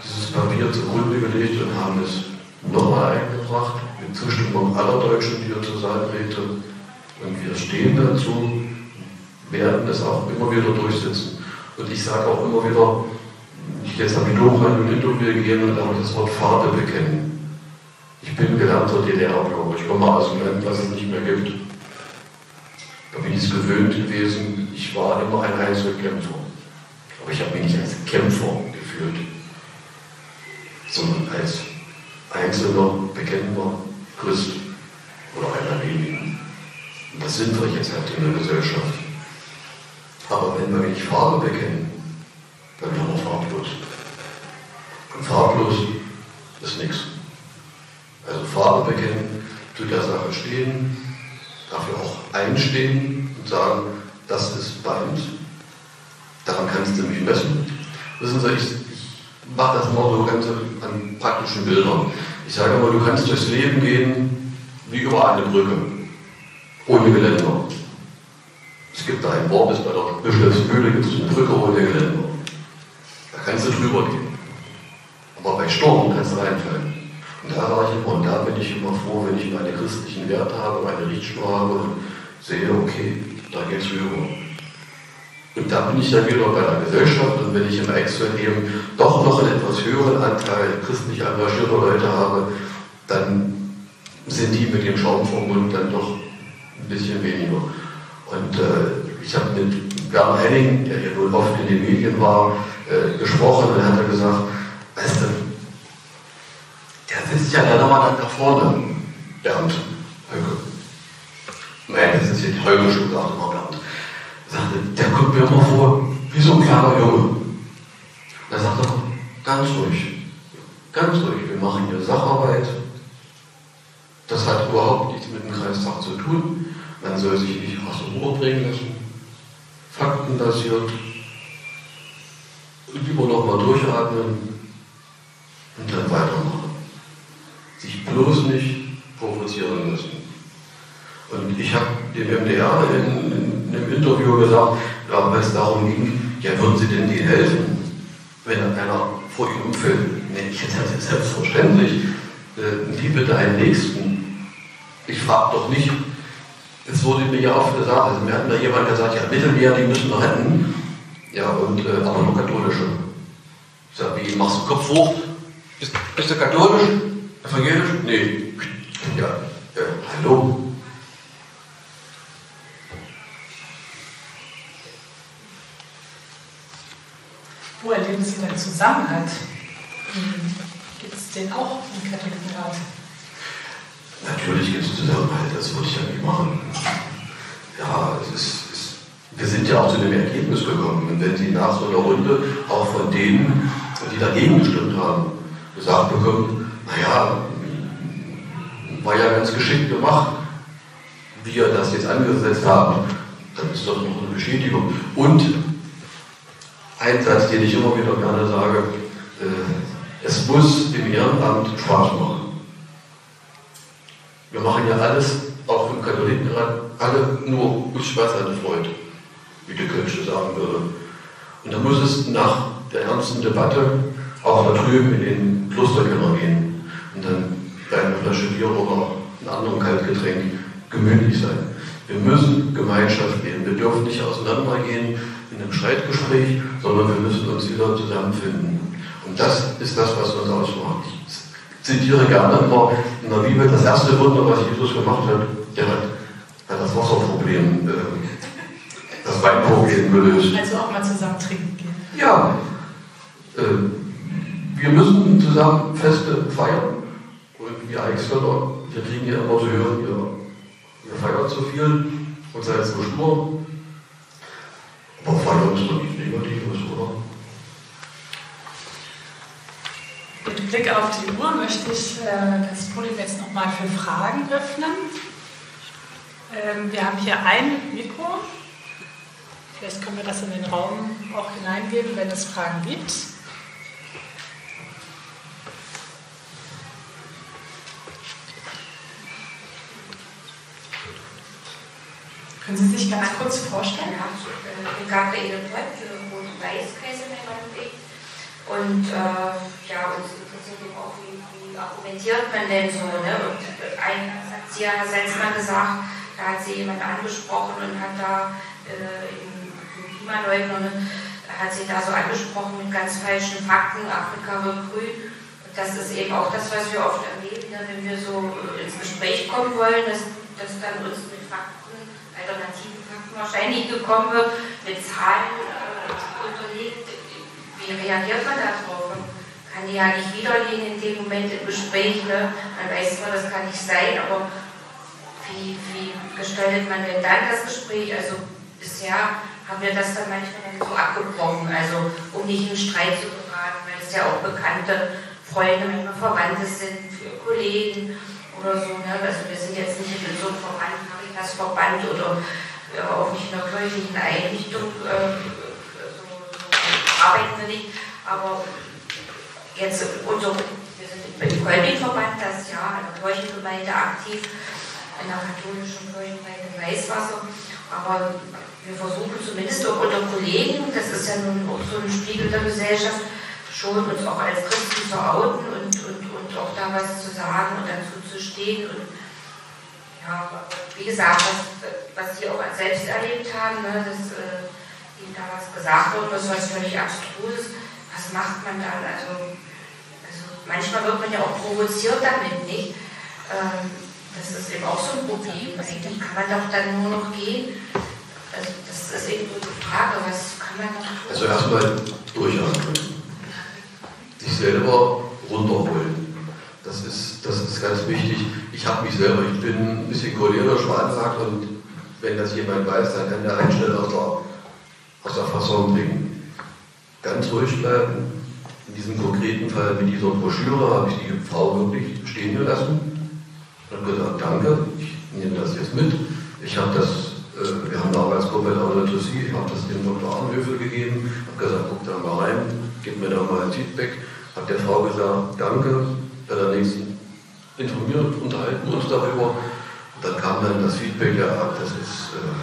dieses Papier zugrunde gelegt und haben es nochmal eingebracht, mit Zustimmung aller Deutschen, die hier zur Saal treten. Und wir stehen dazu, werden es auch immer wieder durchsetzen. Und ich sage auch immer wieder, jetzt habe ich noch ein Interview gegeben und da habe ich das Wort Farbe bekennen. Ich bin gelernter D D R-Bürger, ich komme aus einem Land, das es nicht mehr gibt. Da bin ich es gewöhnt gewesen, ich war immer ein Einzelkämpfer. Aber ich habe mich nicht als Kämpfer gefühlt, sondern als einzelner, bekennender Christ oder einer wenigen. Und das sind wir jetzt halt in der Gesellschaft. Aber wenn wir nicht Farbe bekennen, dann werden wir farblos. Und farblos ist nichts. Also Farbe bekennen, zu der Sache stehen, dafür auch einstehen und sagen, das ist meins. Daran kannst du mich messen. Wissen Sie, ich, ich mache das immer so ganz an praktischen Bildern. Ich sage immer, du kannst durchs Leben gehen wie über eine Brücke, ohne Geländer. Es gibt da ein Wort, das bei der Bischofsmühle gibt es eine Brücke ohne Geländer. Da kannst du drüber gehen. Aber bei Sturm kannst du reinfallen. Und da war ich immer, und da bin ich immer froh, wenn ich meine christlichen Werte habe, meine Richtschnur habe und sehe, okay, da geht's rüber. Und da bin ich dann wieder bei der Gesellschaft, und wenn ich im Excel eben doch noch einen etwas höheren Anteil christlich engagierter Leute habe, dann sind die mit dem Schaum vom Mund dann doch ein bisschen weniger. Und äh, ich habe mit Bernd Henning, der hier wohl oft in den Medien war, äh, gesprochen, und er hat gesagt, weißt du, der sitzt ja dann nochmal da vorne, Bernd Höcke. Nein, das ist jetzt Höcke schon gesagt, immer Bernd. Er sagte, der kommt mir immer vor wie so ein kleiner Junge. Da sagt er, ganz ruhig, ganz ruhig, wir machen hier Sacharbeit. Das hat überhaupt nichts mit dem Kreistag zu tun. Man soll sich nicht aus dem Ruhe bringen lassen, faktenbasiert, und lieber nochmal durchatmen und dann weitermachen. Sich bloß nicht provozieren lassen. Und ich habe dem M D R in, in einem Interview gesagt, ja, wenn es darum ging, ja, würden Sie denn denen helfen, wenn einer vor Ihnen umfällt? Nee, ich hätte das selbstverständlich. Äh, die bitte einen Nächsten. Ich frage doch nicht. Es wurde mir ja oft gesagt, also mir hat mir jemand gesagt, ja, Mittelmeer, die müssen wir retten. Ja, und, äh, aber nur katholische. Ich sage, wie, machst du den Kopf hoch? Bist, bist du katholisch? Evangelisch? Nee. Ja, äh, hallo? Wo erleben Sie denn Zusammenhalt? Gibt es den auch im Katholikenrat? Natürlich gibt es Zusammenhalt, das würde ich ja nicht machen. Ja, es ist, es, wir sind ja auch zu dem Ergebnis gekommen. Und wenn Sie nach so einer Runde auch von denen, die dagegen gestimmt haben, gesagt bekommen, naja, war ja ganz geschickt gemacht, wie wir das jetzt angesetzt haben, dann ist doch noch eine Bestätigung. Und ein Satz, den ich immer wieder gerne sage, äh, es muss im Ehrenamt Spaß machen. Wir machen ja alles, auch im Katholikenrat, alle nur aus Spaß an der Freude, wie der Kölsche sagen würde. Und da muss es nach der ernsten Debatte auch da drüben in den Klosterkeller gehen und dann bei einer Flasche Bier oder einem anderen Kaltgetränk gemütlich sein. Wir müssen Gemeinschaft leben. Wir dürfen nicht auseinandergehen in einem Streitgespräch, sondern wir müssen uns wieder zusammenfinden. Und das ist das, was uns ausmacht. Ich zitiere gerne immer in der Bibel, das erste Wunder, was Jesus gemacht hat, der hat, hat das Wasserproblem, äh, das Weinproblem gelöst. Also auch mal zusammen trinken gehen. Ja, äh, wir müssen zusammen Feste feiern. Und wir Eichsfelder, wir kriegen ja immer zu hören, ihr, ihr feiert zu viel und seid so stur. Aber feiern ist doch nichts Negatives, oder? Mit Blick auf die Uhr möchte ich äh, das Podium jetzt nochmal für Fragen öffnen. Ähm, wir haben hier ein Mikro. Vielleicht können wir das in den Raum auch hineingeben, wenn es Fragen gibt. Können Sie sich ganz kurz vorstellen? Ja, Gabriele Brett, Rot-Weiß-Käse, mein Mann und ich. Und äh, ja, uns interessiert eben auch, wie, wie argumentiert man denn so. Ne? Und eingangs hat sie ja, Herr Selzmann, gesagt, da hat sie jemand angesprochen und hat da äh, im Klimaleugner, ne, hat sie da so angesprochen mit ganz falschen Fakten, Afrika wird grün. Und das ist eben auch das, was wir oft erleben, ne? Wenn wir so ins Gespräch kommen wollen, dass, dass dann uns mit Fakten, alternativen Fakten wahrscheinlich gekommen wird, mit Zahlen äh, unterlegt. Wie reagiert man darauf? Man kann die ja nicht widerlegen in dem Moment im Gespräch. Ne? Man weiß zwar, das kann nicht sein, aber wie, wie gestaltet man denn dann das Gespräch? Also bisher haben wir das dann manchmal dann so abgebrochen, also um nicht in Streit zu geraten, weil es ja auch bekannte Freunde, manchmal Verwandte sind, Kollegen oder so. Ne? Also wir sind jetzt nicht in so einem Verband, Caritas-Verband oder ja, auch nicht in einer kirchlichen Einrichtung. Äh, arbeiten wir nicht, aber jetzt unser, wir sind im Kolbing-Verband das Jahr, in der Kirchengemeinde aktiv, in der katholischen Kirchengemeinde Weißwasser, aber wir versuchen zumindest auch unter Kollegen, das ist ja nun auch so ein Spiegel der Gesellschaft, schon uns auch als Christen zu outen und, und, und auch da was zu sagen und dazu zu stehen. Und ja, wie gesagt, was, was Sie auch als selbst erlebt haben, ne, das äh, Ihnen da was gesagt wird, das was völlig abstrus, was macht man dann? Also, also manchmal wird man ja auch provoziert damit, nicht? Ähm, das ist eben auch so ein Problem. Eigentlich kann man doch dann nur noch gehen. Also das ist eben so die Frage, was kann man noch tun? Also erstmal durchatmen. Sich selber runterholen. Das ist, das ist ganz wichtig. Ich habe mich selber, ich bin ein bisschen cholerisch veranlagt und wenn das jemand weiß, dann kann der einen schnell aus der aus der Fassung bringen. Ganz ruhig bleiben. In diesem konkreten Fall mit dieser Broschüre habe ich die Frau wirklich stehen gelassen und habe gesagt, danke, ich nehme das jetzt mit. Ich habe das, äh, wir haben eine Arbeitsgruppe in Autotrissie, ich habe das dem Doktor Arnhöfel gegeben, habe gesagt, guck da mal rein, gib mir da mal ein Feedback. Habe der Frau gesagt, danke, bei der nächsten informiert, unterhalten uns darüber. Und dann kam dann das Feedback, ja, das ist äh,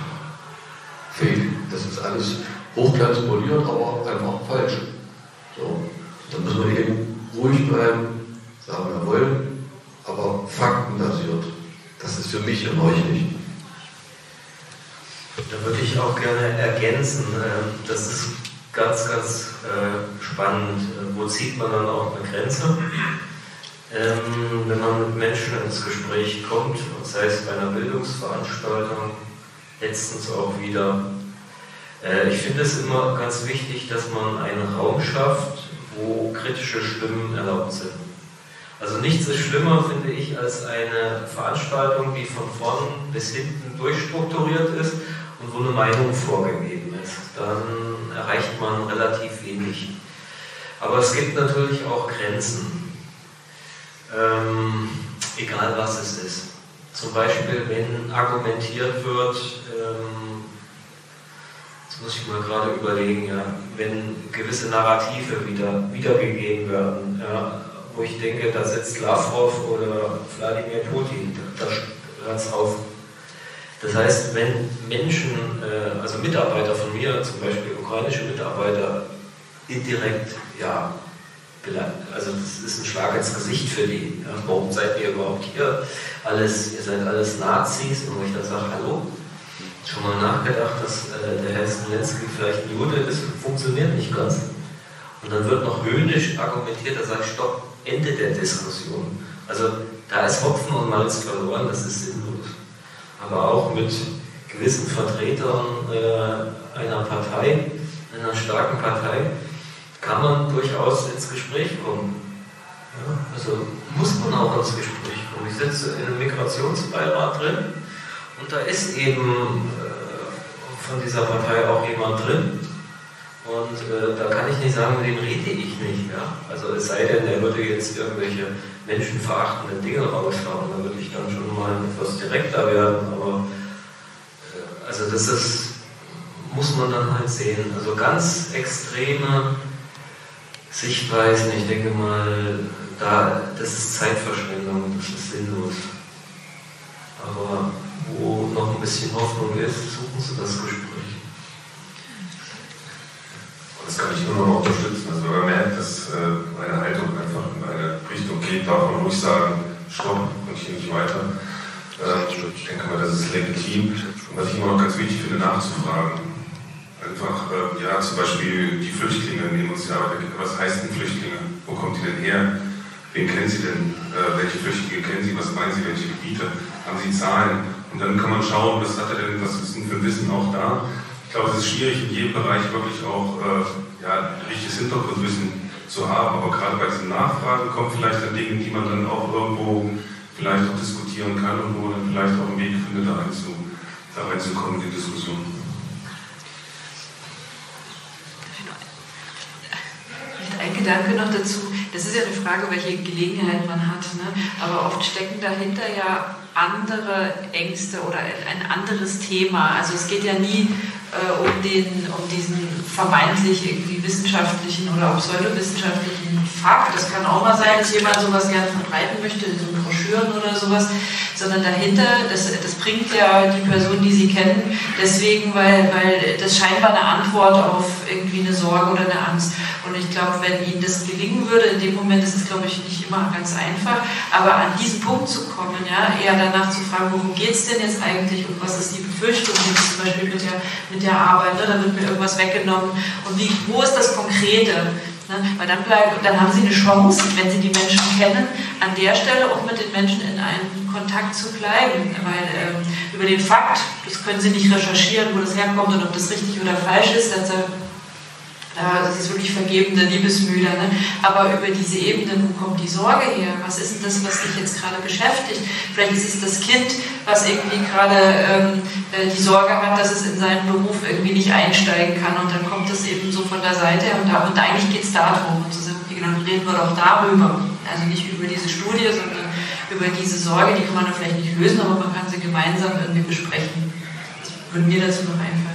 fake, das ist alles hochglanzpoliert, aber einfach falsch. So, dann müssen wir eben ruhig bleiben, sagen wir wollen, aber faktenbasiert. Das ist für mich und euch nicht. Da würde ich auch gerne ergänzen, das ist ganz, ganz spannend. Wo zieht man dann auch eine Grenze? Wenn man mit Menschen ins Gespräch kommt, sei es bei einer Bildungsveranstaltung, letztens auch wieder. Ich finde es immer ganz wichtig, dass man einen Raum schafft, wo kritische Stimmen erlaubt sind. Also nichts ist schlimmer, finde ich, als eine Veranstaltung, die von vorn bis hinten durchstrukturiert ist und wo eine Meinung vorgegeben ist. Dann erreicht man relativ wenig. Aber es gibt natürlich auch Grenzen, ähm, egal was es ist. Zum Beispiel, wenn argumentiert wird, ähm, jetzt muss ich mal gerade überlegen, ja, wenn gewisse Narrative wieder wiedergegeben werden, ja, wo ich denke, da sitzt Lavrov oder Wladimir Putin, da hört es auf. Das heißt, wenn Menschen, äh, also Mitarbeiter von mir, zum Beispiel ukrainische Mitarbeiter, indirekt, ja, also das ist ein Schlag ins Gesicht für die. Ja, warum seid ihr überhaupt hier? Alles, ihr seid alles Nazis. Und wo ich dann sage, hallo, schon mal nachgedacht, dass äh, der Herr Zelensky vielleicht ein Jude ist, funktioniert nicht ganz. Und dann wird noch höhnisch argumentiert, da sage ich, stopp, Ende der Diskussion. Also da ist Hopfen und Malz verloren, das ist sinnlos. Aber auch mit gewissen Vertretern äh, einer Partei, einer starken Partei, kann man durchaus ins Gespräch kommen. Ja, also muss man auch ins Gespräch kommen. Ich sitze in einem Migrationsbeirat drin und da ist eben äh, von dieser Partei auch jemand drin. Und äh, da kann ich nicht sagen, mit dem rede ich nicht. Ja? Also es sei denn, er würde jetzt irgendwelche menschenverachtenden Dinge raushauen, da würde ich dann schon mal etwas direkter werden. Aber äh, also das ist, muss man dann halt sehen. Also ganz extreme Sichtweisen, ich denke mal, da, das ist Zeitverschwendung, das ist sinnlos. Aber wo noch ein bisschen Hoffnung ist, suchen Sie das Gespräch. Das kann ich nur noch unterstützen. Also wenn man merkt, dass und hier nicht weiter. Äh, ich denke mal, das ist legitim. Und was ich immer noch ganz wichtig finde, nachzufragen. Einfach, äh, ja, zum Beispiel die Flüchtlinge nehmen uns ja, was heißt denn Flüchtlinge? Wo kommt die denn her? Wen kennen Sie denn? Äh, welche Flüchtlinge kennen Sie? Was meinen Sie? Welche Gebiete? Haben Sie Zahlen? Und dann kann man schauen, was hat er denn, was ist denn für Wissen auch da? Ich glaube, es ist schwierig, in jedem Bereich wirklich auch äh, ja, richtiges Hintergrundwissen zu haben. Aber gerade bei diesen Nachfragen kommen vielleicht dann Dinge, die man dann auch irgendwo vielleicht auch diskutieren kann und wo man dann vielleicht auch einen Weg findet, da, reinzu, da reinzukommen in die Diskussion. Ein Gedanke noch dazu, das ist ja eine Frage, welche Gelegenheit man hat, ne? Aber oft stecken dahinter ja andere Ängste oder ein anderes Thema. Also es geht ja nie äh, um, den, um diesen vermeintlich irgendwie wissenschaftlichen oder auch pseudowissenschaftlichen Fakt. Das kann auch mal sein, dass jemand sowas gerne verbreiten möchte, in so Broschüren oder sowas, sondern dahinter, das, das bringt ja die Person, die Sie kennen, deswegen, weil, weil das scheinbar eine Antwort auf irgendwie eine Sorge oder eine Angst. Und ich glaube, wenn Ihnen das gelingen würde, in dem Moment ist es, glaube ich, nicht immer ganz einfach, aber an diesen Punkt zu kommen, ja, eher danach zu fragen, worum geht es denn jetzt eigentlich und was ist die Befürchtung jetzt zum Beispiel mit der, mit der Arbeit, ne? Da wird mir irgendwas weggenommen und wie, wo ist das Konkrete? Ne? Weil dann, bleibt, dann haben Sie eine Chance, wenn Sie die Menschen kennen, an der Stelle auch mit den Menschen in einen Kontakt zu bleiben, weil ähm, über den Fakt, das können Sie nicht recherchieren, wo das herkommt und ob das richtig oder falsch ist, das, das ist wirklich vergebene Liebesmühle, ne? Aber über diese Ebene, wo kommt die Sorge her? Was ist denn das, was dich jetzt gerade beschäftigt? Vielleicht ist es das Kind, was irgendwie gerade ähm, die Sorge hat, dass es in seinen Beruf irgendwie nicht einsteigen kann und dann kommt das eben so von der Seite her und, da, und eigentlich geht es darum, und zu sagen, okay, dann reden wir doch darüber. Also nicht über diese Studie, sondern über diese Sorge, die kann man dann vielleicht nicht lösen, aber man kann sie gemeinsam irgendwie besprechen. Das würde mir dazu noch einfallen.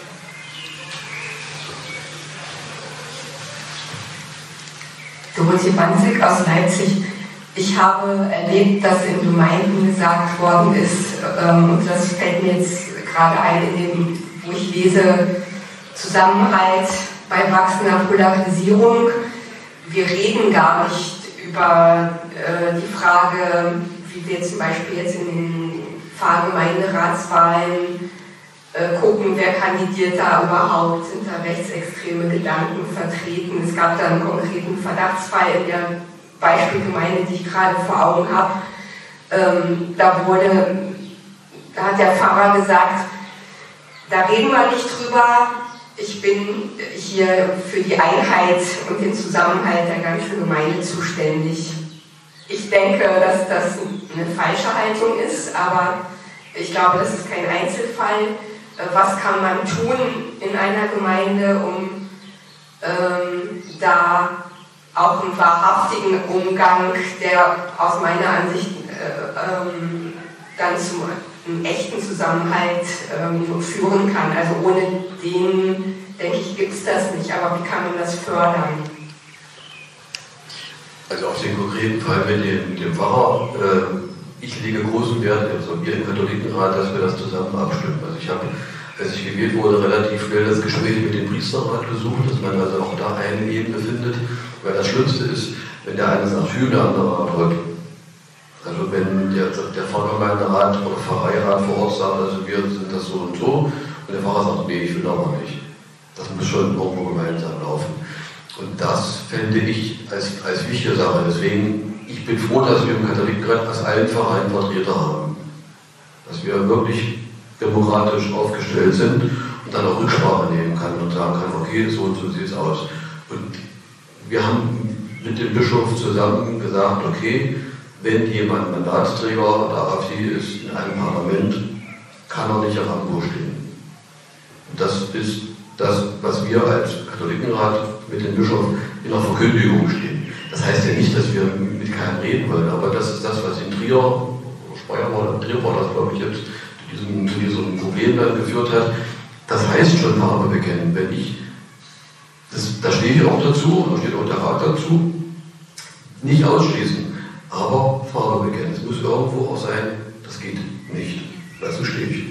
Dorothee Banzig aus Leipzig. Ich habe erlebt, dass in Gemeinden gesagt worden ist, ähm, und das fällt mir jetzt gerade ein, in dem, wo ich lese, Zusammenhalt bei wachsender Polarisierung. Wir reden gar nicht über äh, die Frage, wie wir zum Beispiel jetzt in den Pfarrgemeinderatswahlen äh, gucken, wer kandidiert da überhaupt, sind da rechtsextreme Gedanken vertreten. Es gab da einen konkreten Verdachtsfall in der Beispielgemeinde, die ich gerade vor Augen habe. Ähm, da wurde, da hat der Pfarrer gesagt, da reden wir nicht drüber, ich bin hier für die Einheit und den Zusammenhalt der ganzen Gemeinde zuständig. Ich denke, dass das eine falsche Haltung ist, aber ich glaube, das ist kein Einzelfall. Was kann man tun in einer Gemeinde, um ähm, da auch einen wahrhaftigen Umgang, der aus meiner Ansicht äh, ähm, dann zum einem echten Zusammenhalt ähm, führen kann. Also ohne den, denke ich, gibt es das nicht. Aber wie kann man das fördern? Also auf den konkreten Fall mit dem, dem Pfarrer, äh, ich lege großen Wert, also wir im Katholikenrat, dass wir das zusammen abstimmen. Also ich habe, als ich gewählt wurde, relativ schnell das Gespräch mit dem Priesterrat gesucht, dass man also auch da eine Ebene findet, weil das Schlimmste ist, wenn der eine sagt, Hü, der andere Rat. Also wenn der, der Pfarrgemeinderat oder Pfarreirat vor Ort sagt, also wir sind das so und so, und der Pfarrer sagt, nee, ich will aber nicht. Das muss schon irgendwo gemeinsam laufen. Und das fände ich als, als wichtige Sache. Deswegen, ich bin froh, dass wir im Katholikenrat aus allen Vereinen Vertreter haben. Dass wir wirklich demokratisch aufgestellt sind und dann auch Rücksprache nehmen kann und sagen kann, okay, so und so sieht es aus. Und wir haben mit dem Bischof zusammen gesagt, okay, wenn jemand Mandatsträger der A f D ist in einem Parlament, kann er nicht am Ambo stehen. Und das ist das, was wir als Katholikenrat mit dem Bischof in der Verkündigung stehen. Das heißt ja nicht, dass wir mit keinem reden wollen, aber das ist das, was in Trier, Speyer war, Trier war das, glaube ich, jetzt zu diesem, zu diesem Problem dann geführt hat. Das heißt schon Farbe bekennen. Wenn ich, das, da stehe ich auch dazu, da steht auch der Rat dazu, nicht ausschließen, aber Farbe bekennen. Es muss irgendwo auch sein, das geht nicht. Dazu stehe ich.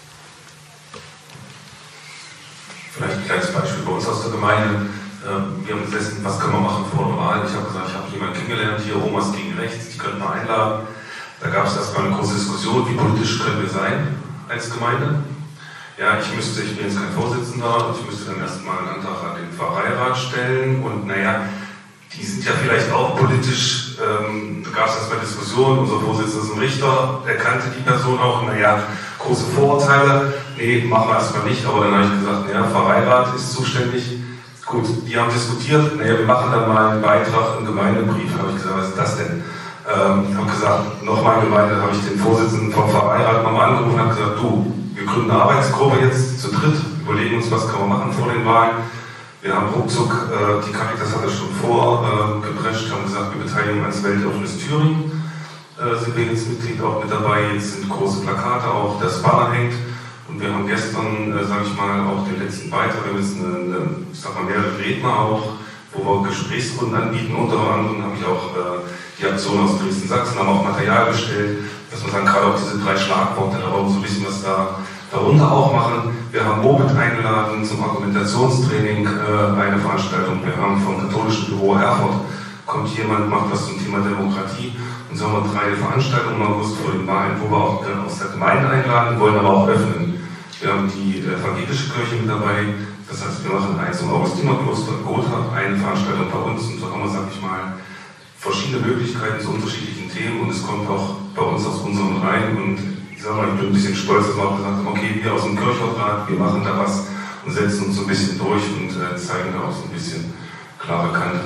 Vielleicht ein kleines Beispiel bei uns aus der Gemeinde. Wir haben gesessen, was können wir machen vor der Wahl? Ich habe gesagt, ich habe jemanden kennengelernt, hier Omas gegen rechts, die könnten wir einladen. Da gab es erstmal eine große Diskussion, wie politisch können wir sein als Gemeinde. Ja, ich müsste, ich bin jetzt kein Vorsitzender, ich müsste dann erstmal einen Antrag an den Pfarreirat stellen und naja, die sind ja vielleicht auch politisch, ähm, da gab es erstmal Diskussionen, unser Vorsitzender ist ein Richter, er kannte die Person auch, naja, große Vorurteile, nee, machen wir erstmal nicht, aber dann habe ich gesagt, naja, Pfarreirat ist zuständig. Gut, die haben diskutiert, naja, wir machen dann mal einen Beitrag, einen Gemeindebrief, habe ich gesagt, was ist das denn? Ähm, ich habe gesagt, nochmal Gemeinde, habe ich den Vorsitzenden vom Pfarreirat nochmal angerufen und habe gesagt, du, wir gründen eine Arbeitsgruppe jetzt zu dritt, überlegen uns, was können wir machen vor den Wahlen. Wir haben ruckzuck, äh, die Caritas hat das schon vorgeprescht, äh, haben gesagt, wir beteiligen uns Weltöffnes Thüringen, äh, sind wir jetzt Mitglied auch mit dabei, jetzt sind große Plakate auch, das Banner hängt. Und wir haben gestern, äh, sage ich mal, auch den letzten Beitrag, wir haben jetzt eine, eine, ich sag mal, mehrere Redner auch, wo wir Gesprächsrunden anbieten. Unter anderem habe ich auch äh, die Aktion aus Dresden-Sachsen, haben auch Material bestellt, dass wir dann gerade auch diese drei Schlagworte, aber so ein bisschen was da darunter auch machen. Wir haben Mobit eingeladen zum Argumentationstraining, äh, eine Veranstaltung. Wir haben vom katholischen Büro Erfurt, kommt jemand, macht was zum Thema Demokratie. Und so haben wir drei Veranstaltungen im August vor den Wahlen, wo wir auch äh, aus der Gemeinde einladen, wollen aber auch öffnen. Wir haben die evangelische Kirche mit dabei, das heißt, wir machen eins im Augustinerkloster Gotha, eine Veranstaltung bei uns und so haben wir, sag ich mal, verschiedene Möglichkeiten zu unterschiedlichen Themen und es kommt auch bei uns aus unserem Reihen und ich sag mal, ich bin ein bisschen stolz, dass wir auch gesagt haben, okay, wir aus dem Kirchenrat, wir machen da was und setzen uns so ein bisschen durch und äh, zeigen da auch so ein bisschen klare Kante.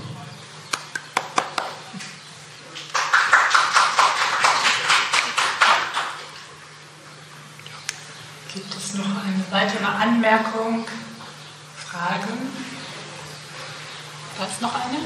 Gibt es noch eine weitere Anmerkung, Fragen? Da ist noch eine?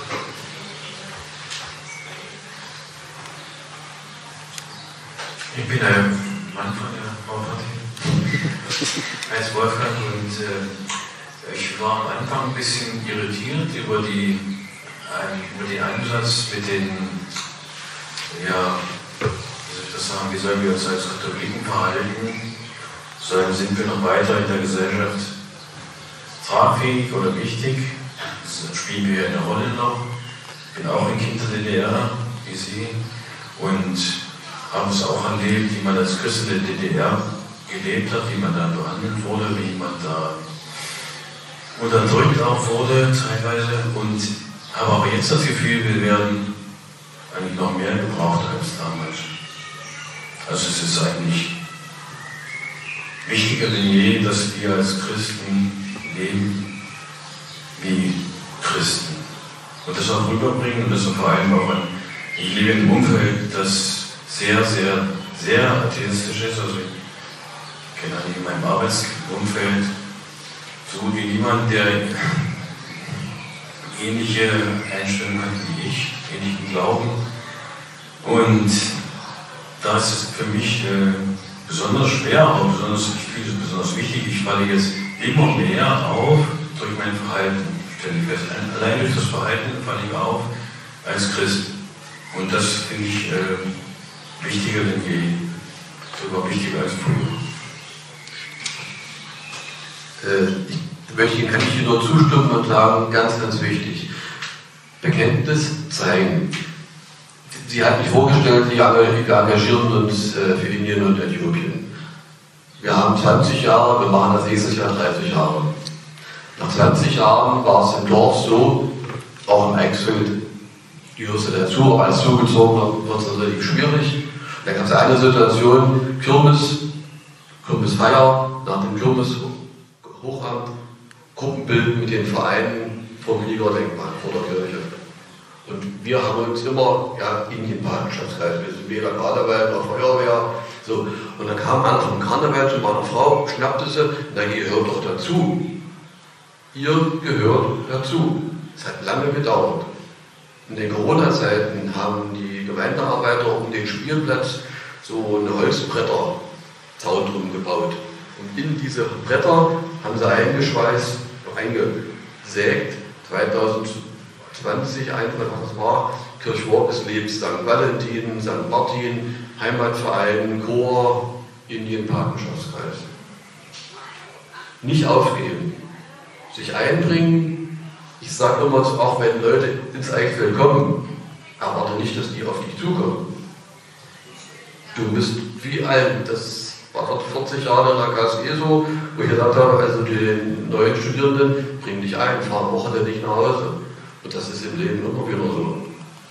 Ich bin ein Mann von der Frau Martin, als Wolfgang, und äh, ich war am Anfang ein bisschen irritiert über, die, ein, über den Ansatz mit den, ja, wie soll ich das sagen, wie sollen wir uns als Katholiken verhalten? Sollen, sind wir noch weiter in der Gesellschaft tragfähig oder wichtig? Das spielen wir eine Rolle noch. Ich bin auch ein Kind der D D R, wie Sie, und haben es auch erlebt, wie man als Christ in der D D R gelebt hat, wie man da behandelt wurde, wie man da unterdrückt auch wurde teilweise, und habe aber jetzt das Gefühl, wir werden eigentlich noch mehr gebraucht als damals. Also es ist eigentlich wichtiger denn je, dass wir als Christen leben wie Christen und das auch rüberbringen und das vor allem auch an, ich lebe in einem Umfeld, das sehr, sehr, sehr atheistisch ist. Also ich kenne eigentlich in meinem Arbeitsumfeld so gut wie niemand, der ähnliche Einstellungen hat wie ich, ähnlichen Glauben. Und da ist es für mich äh, besonders schwer, aber besonders, ich finde es besonders wichtig. Ich falle jetzt immer mehr auf durch mein Verhalten. Stelle ich fest, allein durch das Verhalten falle ich auf als Christ. Und das finde ich äh, wichtiger denn je, sogar wichtiger als früher. Äh, ich möchte Ihnen, kann ich Ihnen nur zustimmen und sagen, ganz, ganz wichtig, Bekenntnis zeigen. Sie hat mich vorgestellt, wir engagieren uns äh, für Indien und Äthiopien. Wir haben zwanzig Jahre, wir machen das nächstes Jahr dreißig Jahre. Nach zwanzig Jahren war es im Dorf so, auch im Eichsfeld, die hörst du dazu, auch als Zugezogener wird es relativ schwierig. Da gab es eine Situation, Kirmes, Kirmesfeier, nach dem Kirmes Hochamt, Gruppenbild mit den Vereinen vor Kriegerdenkmal, vor der Kirche. Und wir haben uns immer, ja, Indienpatenschaftskreis, wir sind weder Karneval noch Feuerwehr, so. Und dann kam einer vom Karneval zu meiner Frau, schnappte sie, na, ihr gehört doch dazu. Ihr gehört dazu. Es hat lange gedauert. In den Corona-Zeiten haben die Gemeindearbeiter um den Spielplatz so eine Holzbretterzaun drum gebaut. Und in diese Bretter haben sie eingeschweißt, eingesägt, zweitausendzwanzig, einundzwanzig, was das war, Kirchwort des Lebens, Sankt Valentin, Sankt Martin, Heimatverein, Chor, Indienpatenschaftskreis. Nicht aufgeben, sich einbringen. Ich sage immer, auch wenn Leute ins Eichsfeld kommen, erwarte nicht, dass die auf dich zukommen. Du bist wie alt, das war vor vierzig Jahren in der K S G so, wo ich gesagt habe, also die neuen Studierenden bringen dich ein, fahren eine Woche nicht nach Hause. Und das ist im Leben immer wieder so.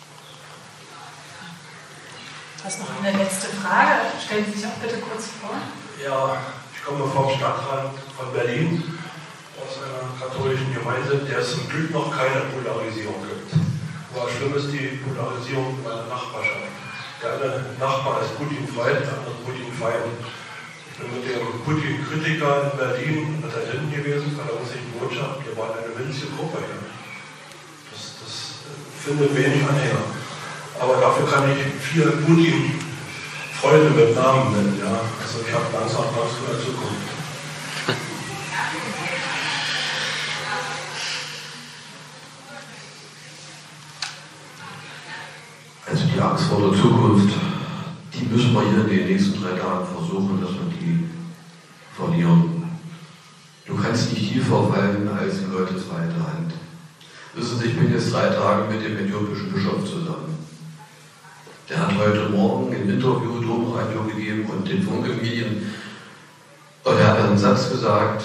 Du hast noch eine letzte Frage. Stellen Sie sich auch bitte kurz vor. Ja, ich komme vom Stadtrand von Berlin, aus einer katholischen Gemeinde, der es zum Glück noch keine Polarisierung gibt. Aber schlimm ist die Polarisierung in meiner Nachbarschaft. Der eine Nachbar ist Putin-Freund, der andere Putin-Feind. Ich bin mit dem Putin-Kritiker in Berlin unter Linden gewesen, bei der russischen Botschaft. Wir waren eine winzige Gruppe hier. Das, das findet wenig Anhänger. Aber dafür kann ich vier Putin-Freunde mit Namen nennen. Ja? Also ich habe langsam Angst vor der Zukunft. Also die Angst vor der Zukunft, die müssen wir hier in den nächsten drei Tagen versuchen, dass wir die verlieren. Du kannst nicht tiefer fallen als in Gottes weite Hand. Wissen Sie, ich bin jetzt drei Tage mit dem äthiopischen Bischof zusammen. Der hat heute Morgen ein Interview Domradio gegeben und den Funke-Medien. Und er hat einen Satz gesagt,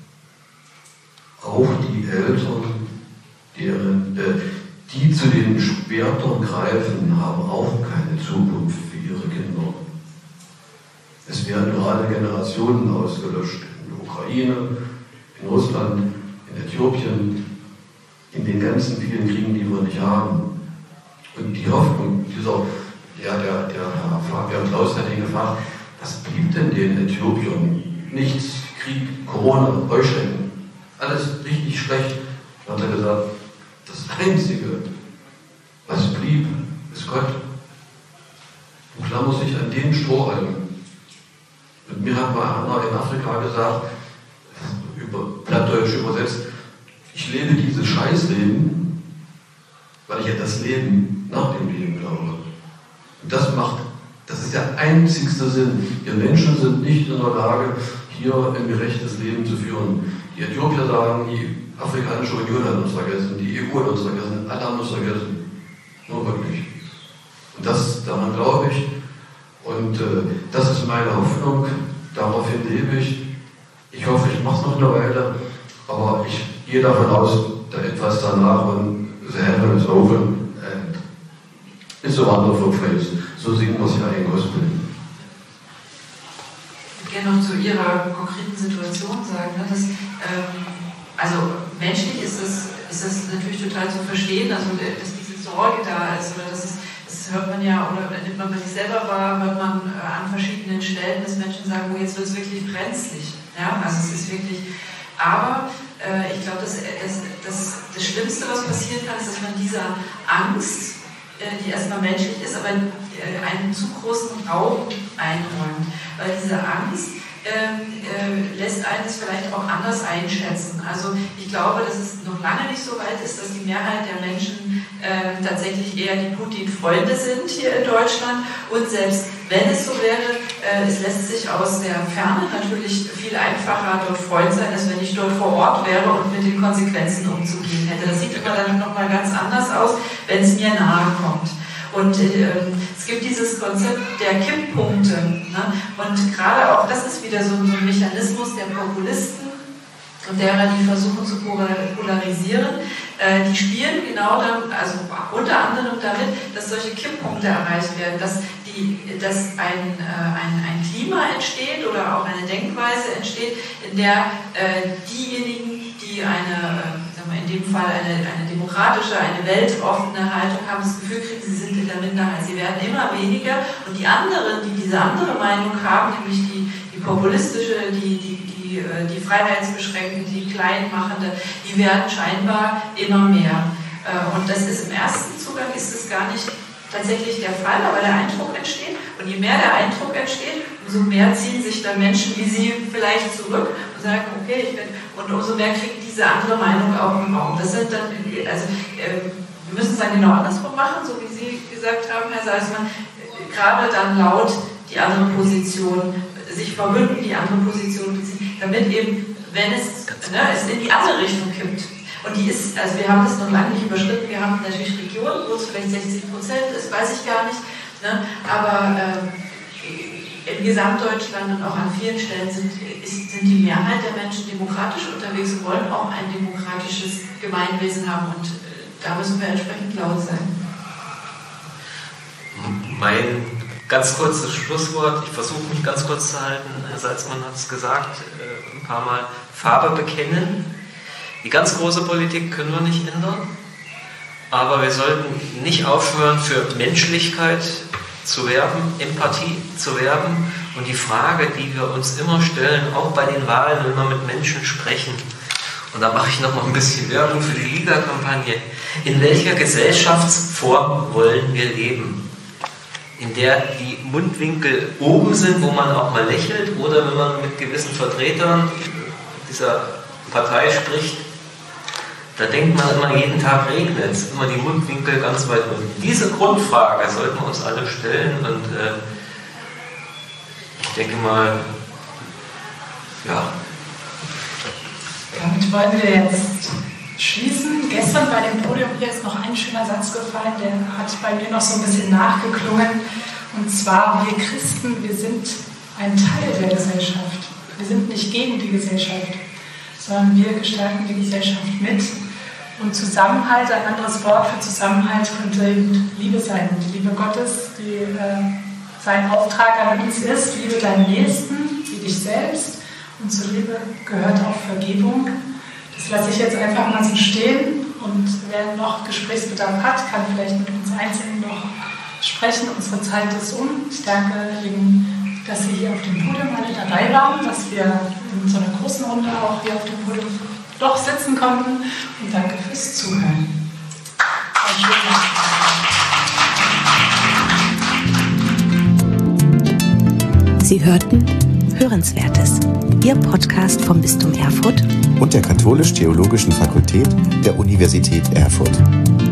auch die Eltern, deren, äh, die zu den Schwertern greifen, haben auch keine Zukunft für ihre Kinder. Es werden gerade Generationen ausgelöscht. In der Ukraine, in Russland, in Äthiopien, in den ganzen vielen Kriegen, die wir nicht haben. Und die Hoffnung, dieser, ja, der, der Herr Fabian Klaus hat ihn gefragt, was blieb denn den Äthiopiern? Nichts, Krieg, Corona, Heuschrecken, alles richtig schlecht. Dann hat er gesagt, das Einzige, was blieb, ist Gott. Und klammert sich an den Strohhalm. Und mir hat mal einer in Afrika gesagt, über Plattdeutsch übersetzt, ich lebe dieses Scheißleben, weil ich ja das Leben nach dem Leben glaube. Und das macht, das ist der einzigste Sinn. Wir Menschen sind nicht in der Lage, hier ein gerechtes Leben zu führen. Die Äthiopier sagen, die Afrikanische Union hat uns vergessen, die E U hat uns vergessen, alle haben uns vergessen. Nur wirklich. Und das, daran glaube ich. Und äh, das ist meine Hoffnung. Daraufhin lebe ich. Ich hoffe, ich mache es noch eine Weile. Aber ich gehe davon aus, da etwas danach und the heaven is open and it's a wonderful place. So singen wir es ja in Gospel. Ich würde gerne noch zu Ihrer konkreten Situation sagen. Ne, dass, ähm, also menschlich ist das, ist das natürlich total zu verstehen, also dass diese Sorge da ist, oder das, ist, das hört man ja, oder nimmt man bei sich selber wahr, hört man äh, an verschiedenen Stellen, dass Menschen sagen, oh, jetzt wird es wirklich brenzlig. Ja? Also es ist wirklich, aber äh, ich glaube, das, das, das, das Schlimmste, was passieren kann, ist, dass man dieser Angst, äh, die erstmal menschlich ist, aber äh, einen zu großen Raum einräumt. Weil diese Angst Ähm, äh, lässt einen es vielleicht auch anders einschätzen. Also ich glaube, dass es noch lange nicht so weit ist, dass die Mehrheit der Menschen äh, tatsächlich eher die Putin-Freunde sind hier in Deutschland. Und selbst wenn es so wäre, äh, es lässt sich aus der Ferne natürlich viel einfacher dort Freund sein, als wenn ich dort vor Ort wäre und mit den Konsequenzen umzugehen hätte. Das sieht immer dann nochmal ganz anders aus, wenn es mir nahe kommt. Und äh, es gibt dieses Konzept der Kipppunkte. Ne? Und gerade auch das ist wieder so, so ein Mechanismus der Populisten und derer, die versuchen zu polarisieren. Äh, die spielen genau dann, also unter anderem damit, dass solche Kipppunkte erreicht werden, dass, die, dass ein, äh, ein, ein Klima entsteht oder auch eine Denkweise entsteht, in der äh, diejenigen, die eine, sagen wir in dem Fall eine, eine demokratische, eine weltoffene Haltung haben, das Gefühl kriegen, sie sind in der Minderheit, sie werden immer weniger und die anderen, die diese andere Meinung haben, nämlich die, die populistische, die, die, die, die freiheitsbeschränkende, die kleinmachende, die werden scheinbar immer mehr. Und das ist im ersten Zugang ist es gar nicht tatsächlich der Fall, aber der Eindruck entsteht und je mehr der Eindruck entsteht, umso mehr ziehen sich dann Menschen wie Sie vielleicht zurück und sagen, okay, ich bin, und umso mehr kriegt diese andere Meinung auch im Raum. Das sind dann, also äh, wir müssen es dann genau andersrum machen, so wie Sie gesagt haben, Herr Salzmann, äh, gerade dann laut die andere Position, sich verbünden, die andere Position beziehen, damit eben, wenn es, ne, es in die andere Richtung kippt. Und die ist, also wir haben das noch lange nicht überschritten, wir haben natürlich Regionen, wo es vielleicht sechzig Prozent ist, weiß ich gar nicht, ne? Aber äh, in Gesamtdeutschland und auch an vielen Stellen sind, ist, sind die Mehrheit der Menschen demokratisch unterwegs und wollen auch ein demokratisches Gemeinwesen haben und äh, da müssen wir entsprechend laut sein. Mein ganz kurzes Schlusswort, ich versuche mich ganz kurz zu halten, Herr Salzmann hat es gesagt, äh, ein paar Mal, Farbe bekennen. Die ganz große Politik können wir nicht ändern, aber wir sollten nicht aufhören, für Menschlichkeit zu werben, Empathie zu werben und die Frage, die wir uns immer stellen, auch bei den Wahlen, wenn wir mit Menschen sprechen, und da mache ich noch mal ein bisschen Werbung für die Liga-Kampagne, in welcher Gesellschaftsform wollen wir leben? In der die Mundwinkel oben sind, wo man auch mal lächelt, oder wenn man mit gewissen Vertretern dieser Partei spricht, da denkt man immer, jeden Tag regnet es, immer die Mundwinkel ganz weit unten. Diese Grundfrage sollten wir uns alle stellen und äh, ich denke mal, ja. Damit wollen wir jetzt schließen. Gestern bei dem Podium hier ist noch ein schöner Satz gefallen, der hat bei mir noch so ein bisschen nachgeklungen. Und zwar, wir Christen, wir sind ein Teil der Gesellschaft. Wir sind nicht gegen die Gesellschaft, sondern wir gestalten die Gesellschaft mit. Und Zusammenhalt, ein anderes Wort für Zusammenhalt könnte Liebe sein. Die Liebe Gottes, die äh, sein Auftrag an uns ist, liebe deinen Nächsten wie dich selbst. Und zur Liebe gehört auch Vergebung. Das lasse ich jetzt einfach mal so stehen. Und wer noch Gesprächsbedarf hat, kann vielleicht mit uns Einzelnen noch sprechen. Unsere Zeit ist um. Ich danke Ihnen, dass Sie hier auf dem Podium alle dabei waren, dass wir in so einer großen Runde auch hier auf dem Podium doch sitzen konnten. Und danke fürs Zuhören. Sie hörten Hörenswertes, Ihr Podcast vom Bistum Erfurt und der Katholisch-Theologischen Fakultät der Universität Erfurt.